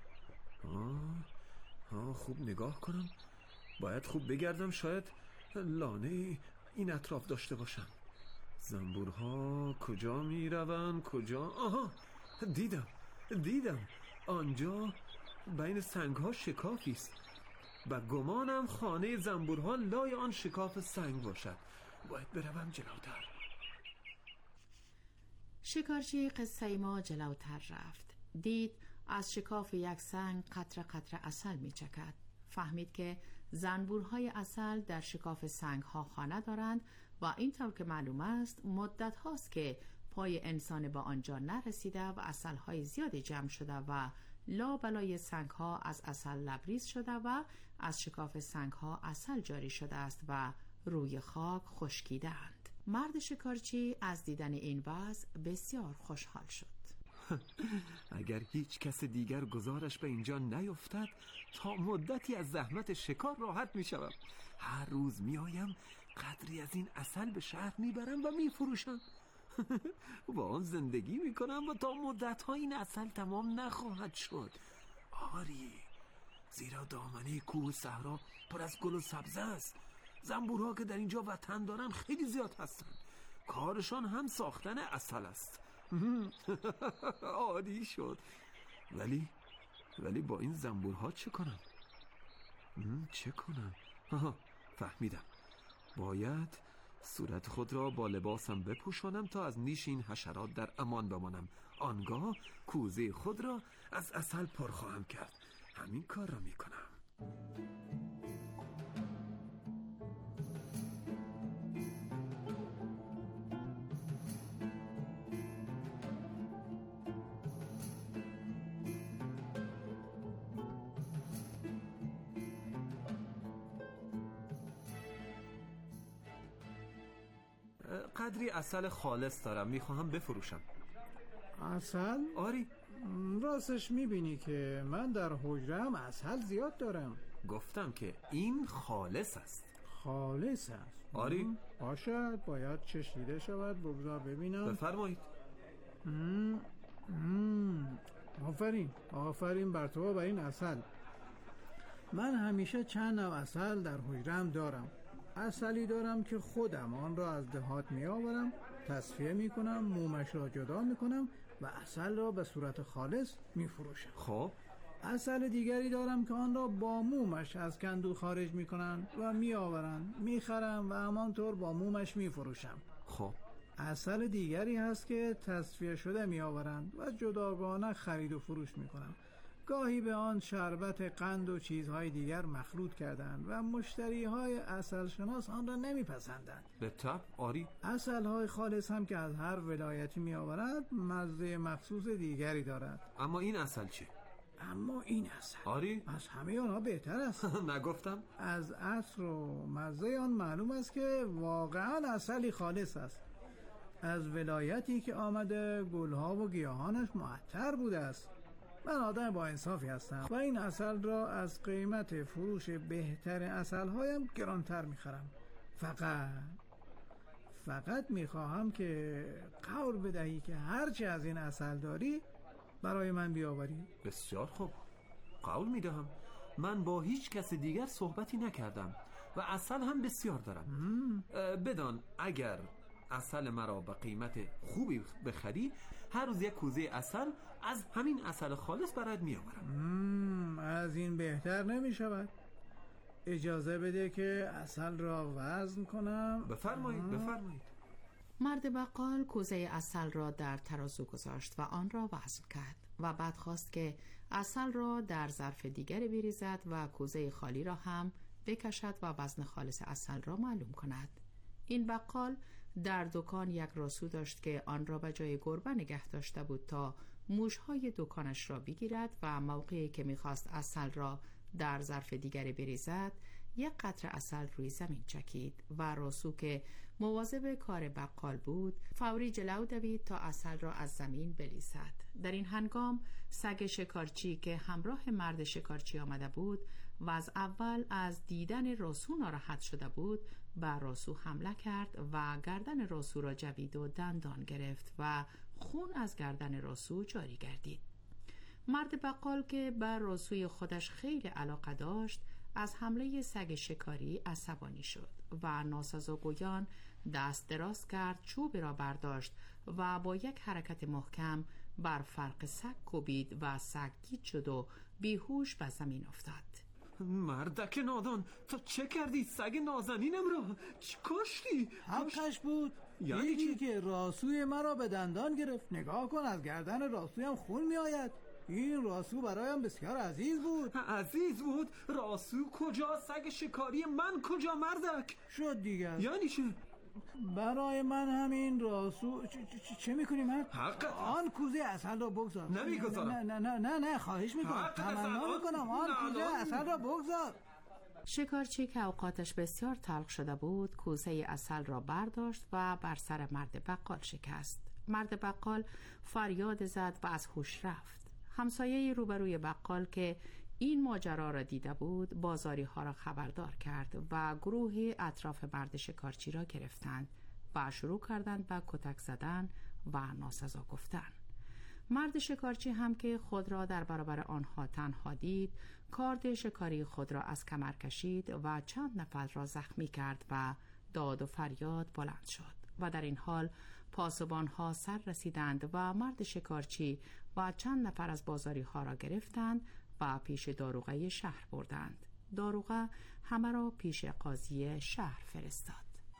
Speaker 1: آه آه خوب نگاه کنم. باید خوب بگردم، شاید لانه این اطراف داشته باشم. زنبورها کجا می رون؟ کجا؟ آها، دیدم دیدم آنجا بین سنگ‌ها شکافی است و گمانم خانه زنبورها لای آن شکاف سنگ باشد. باید بروم جلوتر.
Speaker 6: شکارچی قصه ما جلوتر رفت. دید از شکاف یک سنگ قطره قطره عسل می چکد. فهمید که زنبورهای عسل در شکاف سنگ ها خانه دارند و اینطور که معلوم است مدت هاست که پای انسان با آنجا نرسیده و عسل های زیادی جمع شده و لا بلای سنگ ها از عسل لبریز شده و از شکاف سنگ ها عسل جاری شده است و روی خاک خشکیدند. مرد شکارچی از دیدن این وضع بسیار خوشحال شد.
Speaker 1: اگر هیچ کس دیگر گزارش به اینجا نیفتد تا مدتی از زحمت شکار راحت می شوم. هر روز می آیم قدری از این عسل به شهر می برم و می فروشم. با آن زندگی می کنم و تا مدت ها این عسل تمام نخواهد شد. آری، زیرا دامنه کوه و صحرا پر از گل و سبزه است. زنبورها که در اینجا وطن دارن خیلی زیاد هستن. کارشان هم ساختن عسل است. عادی شد. ولی ولی با این زنبورها چه کنم؟ چه کنم؟ آها، فهمیدم. باید صورت خود را با لباسم بپوشانم تا از نیش این حشرات در امان بمانم. آنگاه کوزه خود را از عسل پر خواهم کرد. همین کار را میکنم. قدری عسل خالص دارم، میخواهم بفروشم.
Speaker 18: عسل؟
Speaker 1: آری.
Speaker 18: راستش میبینی که من در حجره‌ام عسل زیاد دارم.
Speaker 1: گفتم که این خالص است.
Speaker 18: خالص است؟
Speaker 1: آری.
Speaker 18: باشد، باید چشیده شود. بگذار ببینم.
Speaker 1: بفرمایید.
Speaker 18: مم. مم. آفرین آفرین بر تو و بر این عسل. من همیشه چند نوع عسل در حجره‌ام دارم. عسلی دارم که خودم آن را از دهات می آورم، تصفیه می کنم، مومش را جدا می کنم و عسل را به صورت خالص می فروشم.
Speaker 1: خب
Speaker 18: عسل دیگری دارم که آن را با مومش از کندو خارج می کنند و می آورند، می خرم و همانطور با مومش می فروشم.
Speaker 1: خب
Speaker 18: عسل دیگری هست که تصفیه شده می آورند و جداگانه خرید و فروش می کنند. گاهی به آن شربت قند و چیزهای دیگر مخلوط کردند و مشتریهای عسل شناس آن را نمیپسندند.
Speaker 1: به طب آری.
Speaker 18: عسلهای خالص هم که از هر ولایتی می آورد مزه مخصوص دیگری دارد.
Speaker 1: اما این عسل چه؟
Speaker 18: اما این عسل
Speaker 1: آری؟
Speaker 18: از همه آنها بهتر است.
Speaker 1: نگفتم؟
Speaker 18: از عطر و مزه آن معلوم است که واقعا عسلی خالص است. از ولایتی که آمده گلها و گیاهانش معطر بوده است. من آدم با انصافی هستم و این عسل را از قیمت فروش بهتر عسل‌هایم گرانتر می‌خرم. فقط فقط می‌خواهم که قول بدهی که هرچی از این عسل داری برای من بیاوری.
Speaker 1: بسیار خوب، قول می‌دهم. من با هیچ کس دیگر صحبتی نکردم و عسل هم بسیار دارم. بدان اگر عسل مرا به قیمت خوبی بخری، هر روز یک کوزه عسل از همین عسل خالص برات میآورم.
Speaker 18: از این بهتر نمی شود؟ اجازه بده که عسل را وزن کنم.
Speaker 1: بفرمایید بفرمایید.
Speaker 6: مرد بقال کوزه عسل را در ترازو گذاشت و آن را وزن کرد و بعد خواست که عسل را در ظرف دیگری بریزد و کوزه خالی را هم بکشد و وزن خالص عسل را معلوم کند. این بقال در دکان یک راسو داشت که آن را به جای گربه نگه داشته بود تا موشهای دکانش را بگیرد و موقعی که میخواست عسل را در ظرف دیگری بریزد یک قطره عسل روی زمین چکید و راسو که مواظب کار بقال بود فوری جلو دوید تا عسل را از زمین بلیسد. در این هنگام سگ شکارچی که همراه مرد شکارچی آمده بود و از اول از دیدن راسو ناراحت شده بود بر راسو حمله کرد و گردن راسو را جوید و دندان گرفت و خون از گردن راسو جاری گردید. مرد بقال که بر راسوی خودش خیلی علاقه داشت از حمله سگ شکاری عصبانی شد و ناسازگویان دست دراز کرد، چوب را برداشت و با یک حرکت محکم
Speaker 20: بر فرق سگ کوبید و سگ گیج شد و بیهوش به زمین افتاد.
Speaker 1: مردک نادان، تو چه کردی؟ سگ نازنینم را چی کشتی؟
Speaker 18: حقش بود.
Speaker 1: یعنی
Speaker 18: یکی که راسوی مرا به دندان گرفت. نگاه کن، از گردن راسویم خون می آید. این راسو برایم بسیار عزیز بود.
Speaker 1: عزیز بود؟ راسو کجا؟ سگ شکاری من کجا مردک؟
Speaker 18: شد دیگر.
Speaker 1: یعنی چه؟
Speaker 18: برای من همین راسو چ- چ- چه میکنی من؟
Speaker 1: حقت
Speaker 18: آن کوزه عسل را بگذار.
Speaker 1: نمیگذارم.
Speaker 18: نه نه نه نه نه خواهش میکنم، تمنا میکنم آن کوزه عسل را بگذار.
Speaker 20: شکارچی که اوقاتش بسیار تلخ شده بود کوزه عسل را برداشت و بر سر مرد بقال شکست. مرد بقال فریاد زد و از هوش رفت. همسایه روبروی بقال که این ماجرا را دیده بود بازاری ها را خبردار کرد و گروهی اطراف مرد شکارچی را گرفتند و شروع کردند به کتک زدن و ناسزا گفتن. مرد شکارچی هم که خود را در برابر آنها تنها دید کارد شکاری خود را از کمر کشید و چند نفر را زخمی کرد و داد و فریاد بلند شد و در این حال پاسبان ها سر رسیدند و مرد شکارچی و چند نفر از بازاری ها را گرفتند و پیش داروغه شهر بردند. داروغه همه را پیش قاضی شهر فرستاد.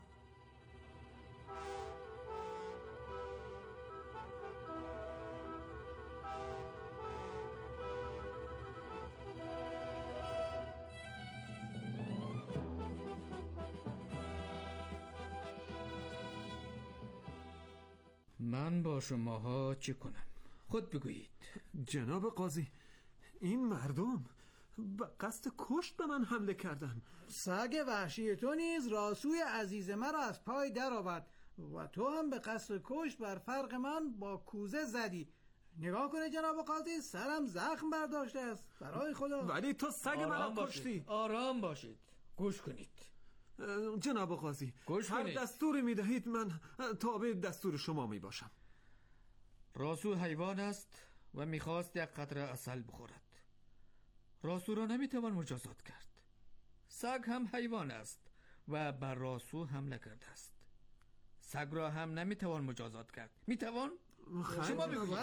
Speaker 21: من با شماها چه کنم؟ خود بگویید.
Speaker 1: جناب قاضی، این مردم به قصد کشت به من حمله کردن.
Speaker 18: سگ وحشی تو نیز راسوی عزیز مرا از پای در آورد و تو هم به قصد کشت بر فرق من با کوزه زدی. نگاه کنه جناب قاضی، سرم زخم برداشته است. برای خدا.
Speaker 1: ولی تو سگ مرا کشتی.
Speaker 21: آرام باشید، گوش کنید.
Speaker 1: جناب قاضی،
Speaker 21: گوش
Speaker 1: هر
Speaker 21: کنید.
Speaker 1: دستوری می دهید من تابع دستور شما می باشم.
Speaker 21: راسو حیوان است و میخواست یک قطره عسل بخورد. راسو را نمیتوان مجازات کرد. سگ هم حیوان است و بر راسو حمله کرده است. سگ را هم نمیتوان مجازات کرد. میتوان؟ شما بگویید.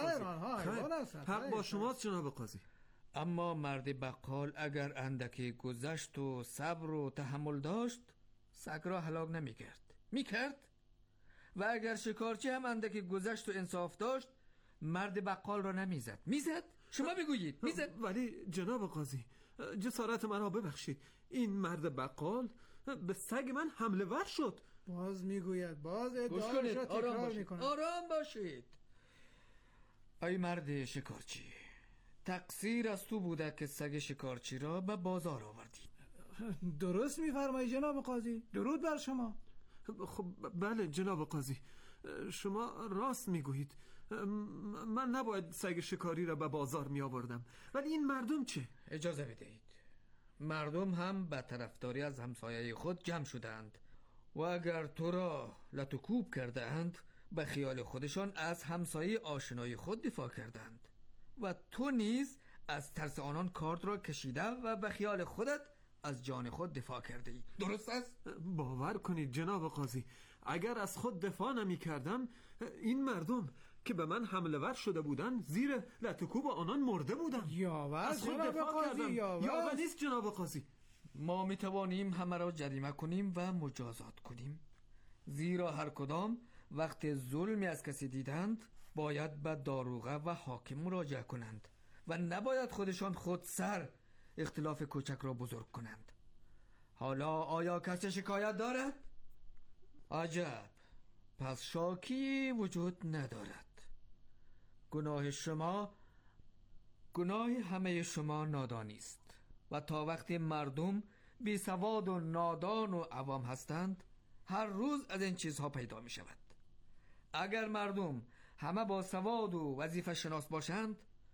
Speaker 1: حق با شماست جناب قاضی.
Speaker 21: اما مرد بقال اگر اندکی گذشت و صبر و تحمل داشت سگ را هلاک نمیکرد. میکرد؟ و اگر شکارچی هم اندکی گذشت و انصاف داشت مرد بقال را نمیزد. میزد؟ شما بگویید. میزد؟
Speaker 1: ولی جناب قاضی، جسارت مرا ببخشید، این مرد بقال به سگ من حمله ور شد.
Speaker 18: باز میگوید، باز ادعایش را تکرار میکنه.
Speaker 21: آرام باشید. ای مرد شکارچی، تقصیر از تو بوده که سگ شکارچی را به بازار آوردی.
Speaker 18: درست میفرمایی جناب قاضی. درود بر شما.
Speaker 1: خب بله جناب قاضی، شما راست میگویید. من نباید سگ شکاری را به بازار می آوردم. ولی این مردم چه؟
Speaker 21: اجازه بدهید. مردم هم به طرفداری از همسایه خود جمع شدند و اگر تو را لطوکوب کرده اند به خیال خودشان از همسایه آشنای خود دفاع کردند و تو نیز از ترس آنان کارد را کشیده و به خیال خودت از جان خود دفاع کرده ای. درست است؟
Speaker 1: باور کنید جناب قاضی، اگر از خود دفاع نمی کردم این مردم که به من حمله ور شده بودن زیر لطوکوب آنان مرده بودن.
Speaker 18: یاوز جناب قاضی، یاوز.
Speaker 1: یاوز نیست جناب قاضی.
Speaker 21: ما می توانیم همه را جریمه کنیم و مجازات کنیم، زیرا هر کدام وقت ظلمی از کسی دیدند باید به داروغه و حاکم مراجعه کنند و نباید خودشان خود سر اختلاف کوچک را بزرگ کنند. حالا آیا کسی شکایت دارد؟ عجب، پس شاکی وجود ندارد. گناه شما گناه همه شما نادانی است و تا وقتی مردم بی سواد و نادان و عوام هستند هر روز از این چیزها پیدا می شود. اگر مردم همه با سواد و وظیفه شناس باشند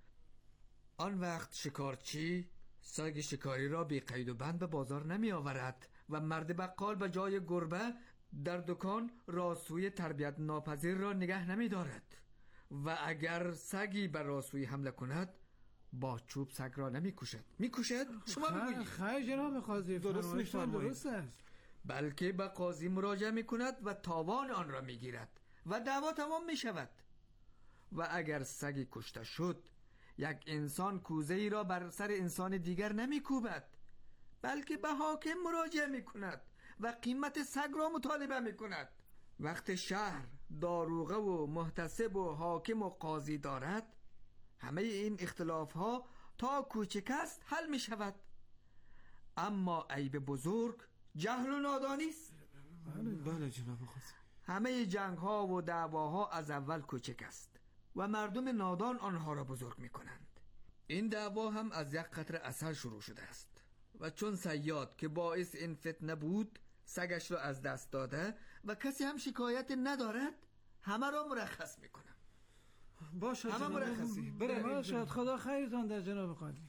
Speaker 21: آن وقت شکارچی سگ شکاری را بی قید و بند به بازار نمی آورد و مرد بقال به جای گربه در دکان راسوی تربیت ناپذیر را نگه نمی دارد و اگر سگی بر راسوی حمله کند با چوب سگ را نمی کشد. می کشد؟ شما بگویید.
Speaker 18: خیلی جناب قاضی،
Speaker 1: درست می
Speaker 18: درست است.
Speaker 21: بلکه به قاضی مراجعه می کند و تاوان آن را می گیرد و دعوا تمام می شود و اگر سگی کشته شد، یک انسان کوزه ای را بر سر انسان دیگر نمی کوبد، بلکه به حاکم مراجعه می کند و قیمت سگ را مطالبه می کند. وقت شهر داروغه و محتسب و حاکم و قاضی دارد، همه این اختلاف ها تا کوچک است حل می شود. اما عیب بزرگ جهل و نادانی است.
Speaker 2: بله جناب قاضی.
Speaker 21: همه جنگ ها و دعواها از اول کوچک است و مردم نادان آنها را بزرگ می کنند. این دعوا هم از یک قطره عسل شروع شده است و چون صیاد که باعث این فتنه بود سگش را از دست داده و کسی هم شکایت ندارد، همه را مرخص می کنم.
Speaker 2: باشد
Speaker 21: همه مرخصی.
Speaker 2: باشد، خدا خیرتان در جناب قاضی.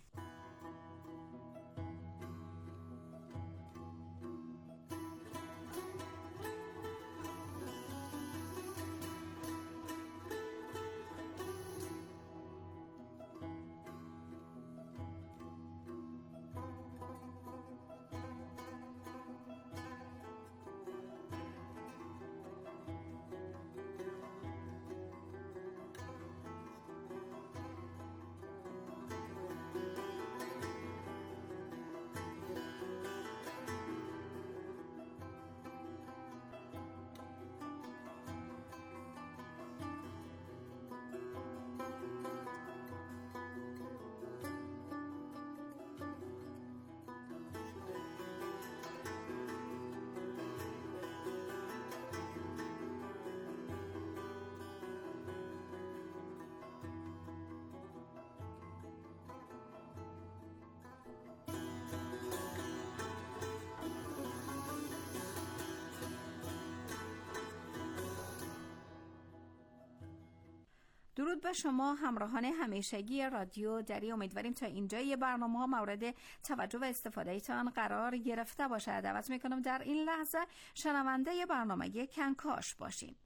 Speaker 5: درود به شما همراهان همیشگی رادیو دری. امیدواریم تا اینجای برنامه ها مورد توجه و استفاده ایتان قرار گرفته باشه. دعوت میکنم در این لحظه شنونده برنامه کنکاش باشین.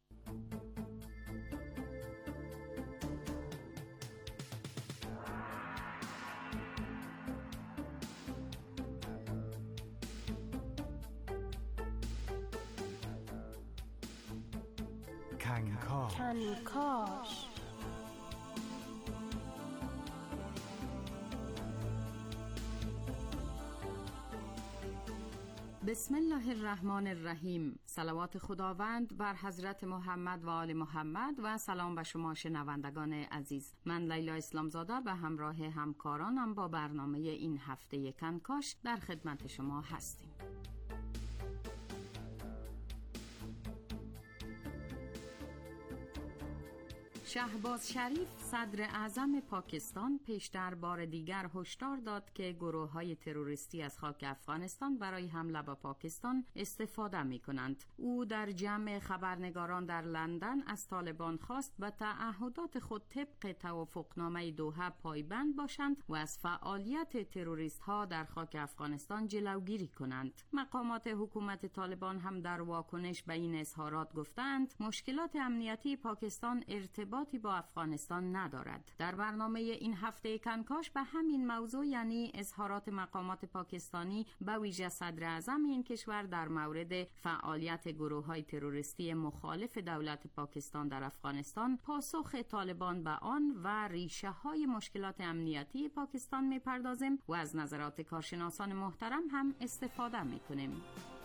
Speaker 19: کنکاش
Speaker 22: کنکاش
Speaker 20: بسم الله الرحمن الرحیم. صلوات خداوند بر حضرت محمد و آل محمد و سلام به شما شنوندگان عزیز. من لیلا اسلامزاده به همراه همکارانم با برنامه این هفته کنکاش در خدمت شما هستیم. شهباز شریف صدر اعظم پاکستان پیشتر بار دیگر هشدار داد که گروه‌های تروریستی از خاک افغانستان برای حمله به پاکستان استفاده می‌کنند. او در جمع خبرنگاران در لندن از طالبان خواست به تعهدات خود طبق توافقنامه دوحه پایبند باشند و از فعالیت تروریست‌ها در خاک افغانستان جلوگیری کنند. مقامات حکومت طالبان هم در واکنش به این اظهارات گفتند مشکلات امنیتی پاکستان ارتباط با افغانستان ندارد. در برنامه این هفته کنکاش به همین موضوع، یعنی اظهارات مقامات پاکستانی به ویژه صدر اعظم این کشور در مورد فعالیت گروه‌های تروریستی مخالف دولت پاکستان در افغانستان، پاسخ طالبان به آن و ریشه‌های مشکلات امنیتی پاکستان می‌پردازیم و از نظرات کارشناسان محترم هم استفاده می‌کنیم.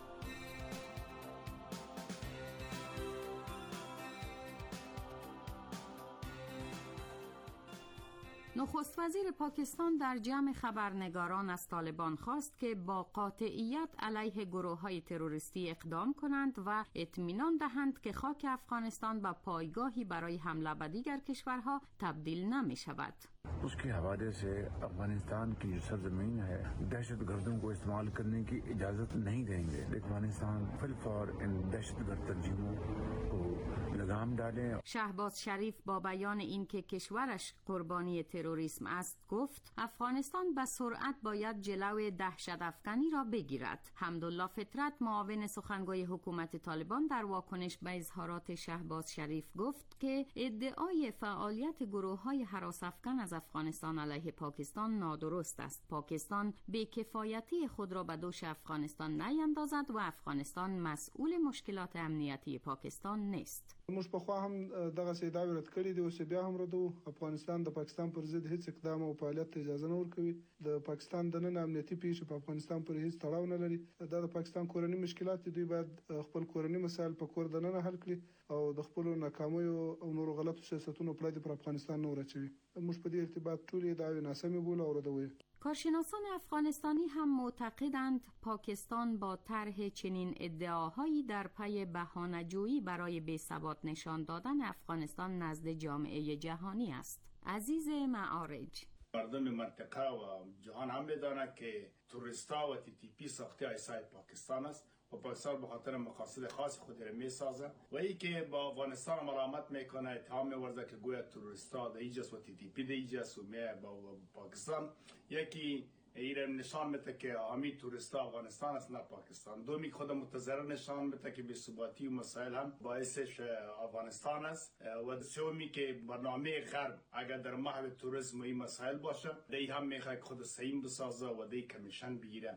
Speaker 20: نخست وزیر پاکستان در جمع خبرنگاران از طالبان خواست که با قاطعیت علیه گروه‌های تروریستی اقدام کنند و اطمینان دهند که خاک افغانستان به پایگاهی برای حمله به دیگر کشورها تبدیل نمی شود.
Speaker 23: उसके हवाले से अफगानिस्तान की जो सरजमीन है दहशतगर्दों को इस्तेमाल करने की इजाज़त नहीं देंगे। अफगानिस्तान फिलफौर इन दहशतगर्द तंजीमों को लगाम डालें.
Speaker 20: شهباز شریف با بیان اینکه کشورش قربانی تروریسم است گفت افغانستان به سرعت باید جلوی دهشت افکنی را بگیرد. حمدالله فطرت معاون سخنگوی حکومت طالبان در واکنش به اظهارات شهباز شریف گفت که ادعای فعالیت گروه‌های هراس افکن از افغانستان علیه پاکستان نادرست است. پاکستان بی‌کفایتی خود را به دوش افغانستان نیندازد و افغانستان مسئول مشکلات امنیتی پاکستان نیست.
Speaker 3: موږ په خوا هم دغه سیداوی رد کړی دی او بیا هم ردو. افغانستان د پاکستان پر ضد هیڅ اقدام او فعالیت ته اجازه نه ورکوي. د پاکستان د نن امنیتي پیښې په افغانستان پر هیڅ تړاو نه لري. دا د پاکستان کورنی مشکلات دي. دوی باید خپل کورنی مسایل په کور د نن حل کړي او د خپل ناکامیو او نورو غلطو سیاستونو پردي پر افغانستان نه ورچوي. موږ په دې ارتباط ټولې دعوی ناسمې بولو او ردوي.
Speaker 4: کارشناسان افغانستانی هم معتقدند پاکستان با طرح چنین ادعاهایی در پی بهانه‌جویی برای بی‌ثبات نشان دادن افغانستان نزد جامعه جهانی است. عزیز معارج:
Speaker 22: مردم منطقه و جهان هم بداند که توریستا و تی تی پی ساخته ایسای پاکستان است و پاکستان به خاطر مقاصد خاص خود را میسازه و ای که با افغانستان ملامت میکنه، اتهام میورزه که گویا توریستا در ایجاست و تی تی پی در ایجاست و میه با پاکستان. یکی ایران نشان میده که همین توریستا افغانستان است نه پاکستان. دومی خود متضرر نشان میده که بی‌ثباتی و مسائل هم باعثش افغانستان است و سومی که برنامه غرب اگر در محو توریسم این مسائل باشه، دی هم میخواد خود سیم بسازه و دی کمیشن بگیره.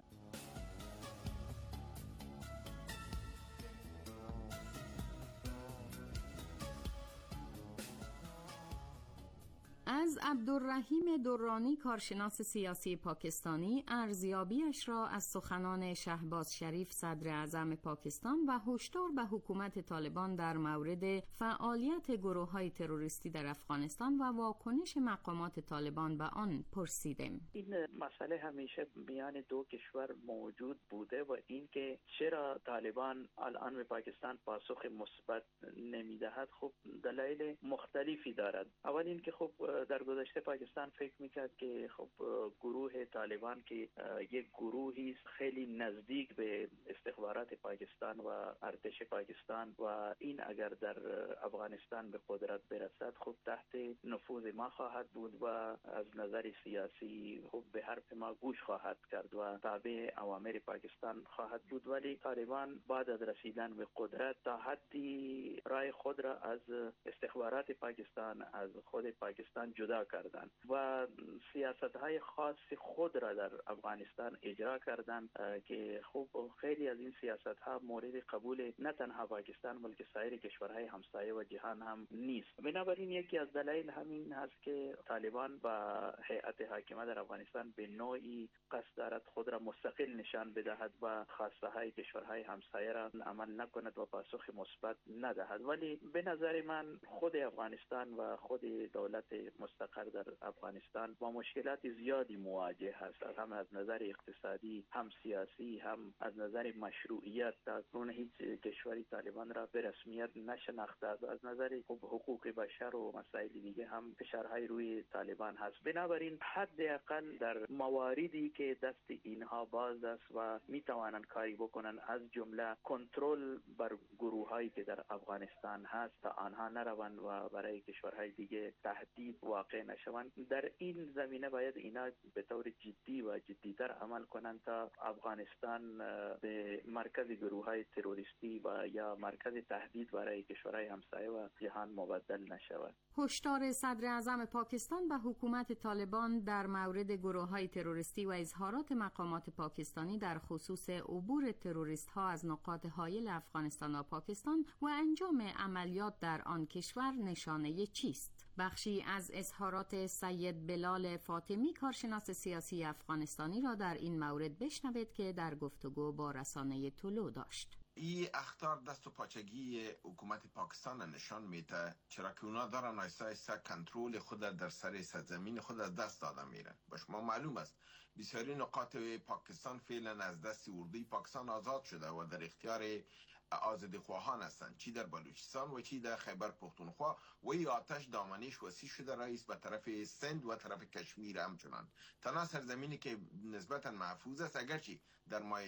Speaker 4: از عبدالرحیم درانی کارشناس سیاسی پاکستانی ارزیابیش را از سخنان شهباز شریف صدر اعظم پاکستان و هشدار به حکومت طالبان در مورد فعالیت گروه‌های تروریستی در افغانستان و واکنش مقامات طالبان به آن پرسیدیم.
Speaker 24: این مسئله همیشه میان دو کشور موجود بوده و اینکه چرا طالبان الان به پاکستان پاسخ مثبت نمیدهد خب دلایل مختلفی دارد. اول اینکه خب در گذشته پاکستان فکر میکرد که خب گروه طالبان که یک گروهی خیلی نزدیک به استخبارات پاکستان و ارتش پاکستان و این اگر در افغانستان به قدرت برسد خب تحت نفوذ ما خواهد بود و از نظر سیاسی خب به حرف ما گوش خواهد کرد و تابع اوامر پاکستان خواهد بود. ولی طالبان بعد از رسیدن به قدرت تا حدی رای خود را از استخبارات پاکستان از خود پاکستان جدا کردند و سیاست‌های خاص خود را در افغانستان اجرا کردند که خب خیلی از این سیاست‌ها مورد قبول نه تنها پاکستان بلکه سایر کشورهای همسایه و جهان هم نیست. بنابراین یکی از دلایل همین هست که طالبان و هیئت حاکمه در افغانستان به نوعی قصد دارد خود را مستقل نشان بدهد و خواسته‌های کشورهای همسایه را عمل نکند و پاسخ مثبت ندهد. ولی به نظر من خود افغانستان و خود دولت مستقر در افغانستان با مشکلات زیادی مواجه هست، هم از نظر اقتصادی هم سیاسی هم از نظر مشروعیت. تاکنون هیچ کشوری طالبان را به رسمیت نشناخته است. از نظر حقوق بشر و مسائل دیگه هم فشارهای روی طالبان هست. بنابراین حداقل در مواردی که دست اینها باز است و می توانند کاری بکنند از جمله کنترل بر گروهایی که در افغانستان هست تا آنها نروند و برای کشورهای دیگه تهدید واقع نشوند، در این زمینه باید اینا به طور جدی و جدیتر عمل کنند تا افغانستان به مرکز گروه‌های تروریستی و یا مرکز تهدید برای کشورهای همسایه و جهان مبدل نشود.
Speaker 4: هشدار صدر اعظم پاکستان به حکومت طالبان در مورد گروه‌های تروریستی و اظهارات مقامات پاکستانی در خصوص عبور تروریست‌ها از نقاط حایل افغانستان و پاکستان و انجام عملیات در آن کشور نشانه چیست؟ بخشی از اظهارات سید بلال فاطمی کارشناس سیاسی افغانستانی را در این مورد بشنوید که در گفتگو با رسانه طلوع داشت.
Speaker 25: این اخطار دست و پاچگی حکومت پاکستان نشان میده، چرا که اونا دارن ایسا ایسا کنترل خود در سر سرزمین خود از دست داده میرن. با شما معلوم است بسیاری نقاط پاکستان فعلا از دست اردوی پاکستان آزاد شده و در اختیار آزادی خواهان هستند، چی در بلوچستان و چی در خیبر پختونخوا و این آتش دامنیش وسیع شده رئیس به طرف سند و طرف کشمیر همچنان. تنها سرزمینی که نسبتا محفوظ است، اگرچه در ماه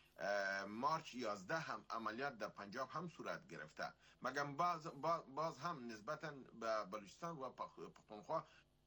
Speaker 25: مارچ یازده هم عملیات در پنجاب هم صورت گرفته، مگر باز, باز هم نسبتا به بلوچستان و پختونخوا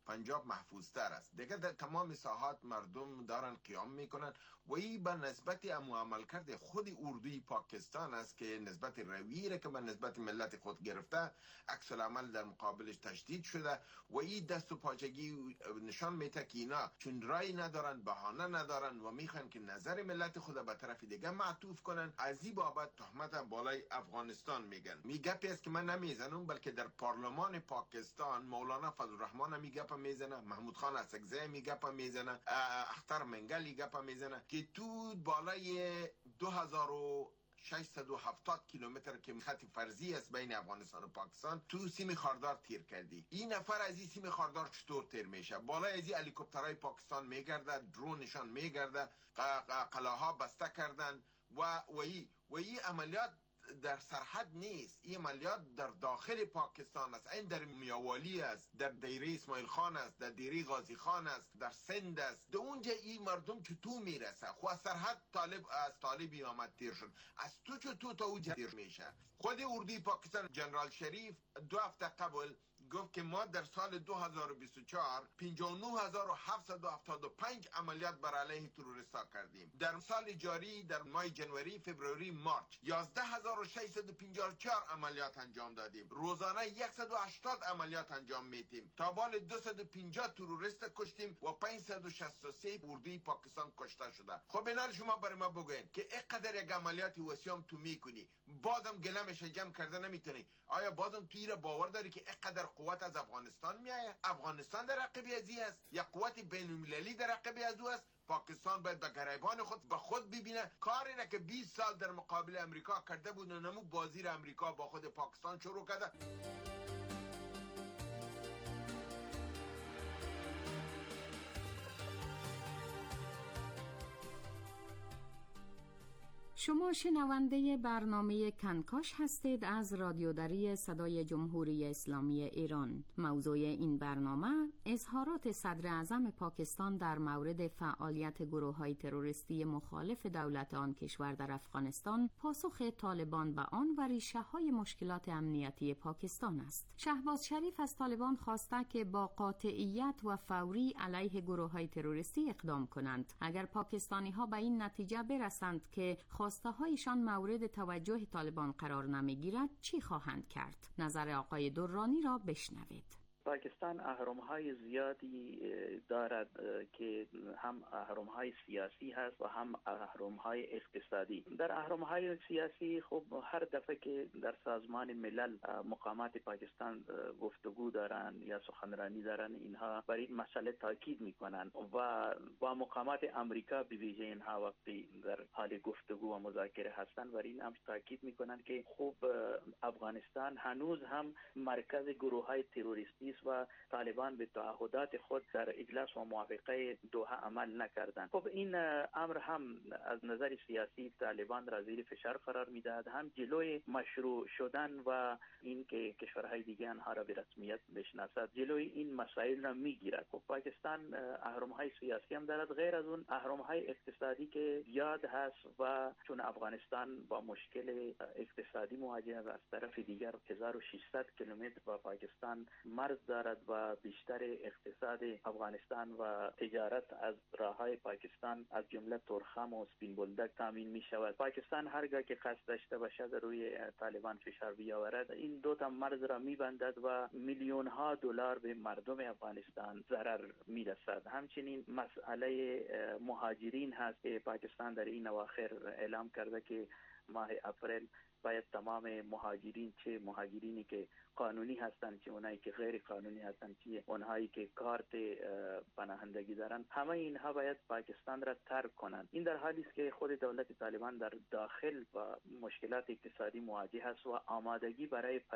Speaker 25: پنجاب محفوظ تر است. دیگه در تمام ساحات مردم دارن قیام میکنن و این به نسبت امو عمل کرده خود اردوی پاکستان است که نسبت رویه که به نسبت ملت خود گرفته عکس العمل در مقابلش تشدید شده و این دست و پاچگی نشان میده که اینا چون رای ندارن، بهانه ندارن و میخوان که نظر ملت خود به طرف دیگه معطوف کنن. از این بابت تهمت بالای افغانستان میگن. میگپی است که من نمیزنم، بلکه در پارلمان پاکستان مولانا فضل الرحمن میگپ میزنه، محمود خان اسکزی میگپ میزنه، اختر منگلی گپ میزنه که تو بالای دو هزار و ششصد و هفتاد کیلومتر که خط فرضی است بین افغانستان و پاکستان تو سیم خاردار تیر کردی. این نفر از این سیم خاردار چطور تیر میشه؟ بالای از این هلیکوپترهای پاکستان میگرده، درونشان میگرده، قلاها بسته کردن و وی وی عملیات در سرحد نیست، این عملیات در داخل پاکستان است. این در میاوالی است، در دیره اسماعیل خان است، در دیره غازی خان است، در سند است. در اونجا این مردم چطور میرسه؟ خو از سرحد طالب از طالبی آمد تیر شد، از تو چطور تا اونجا تیر میشه؟ خود اردوی پاکستان جنرال شریف دو هفته قبل گفت که ما در سال دو هزار و بیست و چهار پنجاه و نه هزار و هفتصد و هفتاد و پنج عملیات بر علیه تروریستا کردیم. در سال جاری در ماه جنوری، فوریه، مارچ یازده هزار و ششصد و پنجاه و چهار عملیات انجام دادیم. روزانه صد و هشتاد عملیات انجام میدیم. تا بال دویست و پنجاه تروریست کشتیم و پانصد و شصت و سه اردوی پاکستان کشته شده. خب اینا شما برای ما بگوین که اینقدر یک عملیاتی وسیام تو میکنی، بازم گلمش جمع کرده نمیتونی. آیا بازم تو ایره باور داری که اینقدر قوت از افغانستان میآید؟ افغانستان در رقیب ازی است یا قوت بین المللی در رقیب از او است؟ پاکستان باید به گریبان خود به خود ببینه. کاری را که بیست سال در مقابل امریکا کرده بود و نمو بازی را امریکا با خود پاکستان شروع کرده.
Speaker 4: شما شنونده برنامه کنکاش هستید از رادیوداری صدای جمهوری اسلامی ایران. موضوع این برنامه اظهارات صدر اعظم پاکستان در مورد فعالیت گروه‌های تروریستی مخالف دولت آن کشور در افغانستان، پاسخ طالبان به آن و ریشه‌های مشکلات امنیتی پاکستان است. شهباز شریف از طالبان خواسته که با قاطعیت و فوری علیه گروه‌های تروریستی اقدام کنند. اگر پاکستانی‌ها به این نتیجه برسند که خواسته هایشان مورد توجه طالبان قرار نمیگیرد، چی خواهند کرد؟ نظر آقای درانی را بشنوید.
Speaker 7: پاکستان اهرم‌های زیادی دارد که هم اهرم‌های سیاسی هست و هم اهرم‌های اقتصادی. در اهرم‌های سیاسی خب هر دفعه که در سازمان ملل مقامات پاکستان گفتگو دارن یا سخنرانی دارن، اینها بر این مسئله تاکید میکنن و با مقامات امریکا به ویژه اینها وقتی در حال گفتگو و مذاکره هستن بر این هم تاکید میکنن که خب افغانستان هنوز هم مرکز گروه‌های تروریستی و طالبان به تعهدات خود در اجلاس و موافقه دوحه عمل نکردند. خب این امر هم از نظر سیاسی طالبان را زیر فشار قرار میدهد، هم جلوی مشروع شدن و این که کشورهای دیگه آنها را به رسمیت بشناسد جلوی این مسائل را میگیرد. خب پاکستان اهرم‌های سیاسی هم دارد، غیر از اون اهرم‌های اقتصادی که زیاد هست و چون افغانستان با مشکل اقتصادی مواجه است، از طرف دیگر هزار و ششصد کیلومتر با پاکستان مرز دارد و بیشتر اقتصاد افغانستان و تجارت از راههای پاکستان از جمله تورخم و سپین بولدک تامین می شود. پاکستان هرگاه که قصد داشته باشد روی طالبان فشار بیاورد، این دو تا مرز را می بندد و میلیون ها دلار به مردم افغانستان ضرر می رسد. همچنین مسئله مهاجرین هست که پاکستان در این اواخر اعلام کرده که ماه اپریل باید تمام مهاجرین، چه مهاجرینی که قانونی هستند چه اونایی که غیر قانونی هستند چه اونهایی که کارت پناهندگی دارند، همه اینها باید پاکستان را ترک کنند. این در حالی است که خود دولت طالبان در داخل با مشکلات اقتصادی مواجه است و آمادگی برای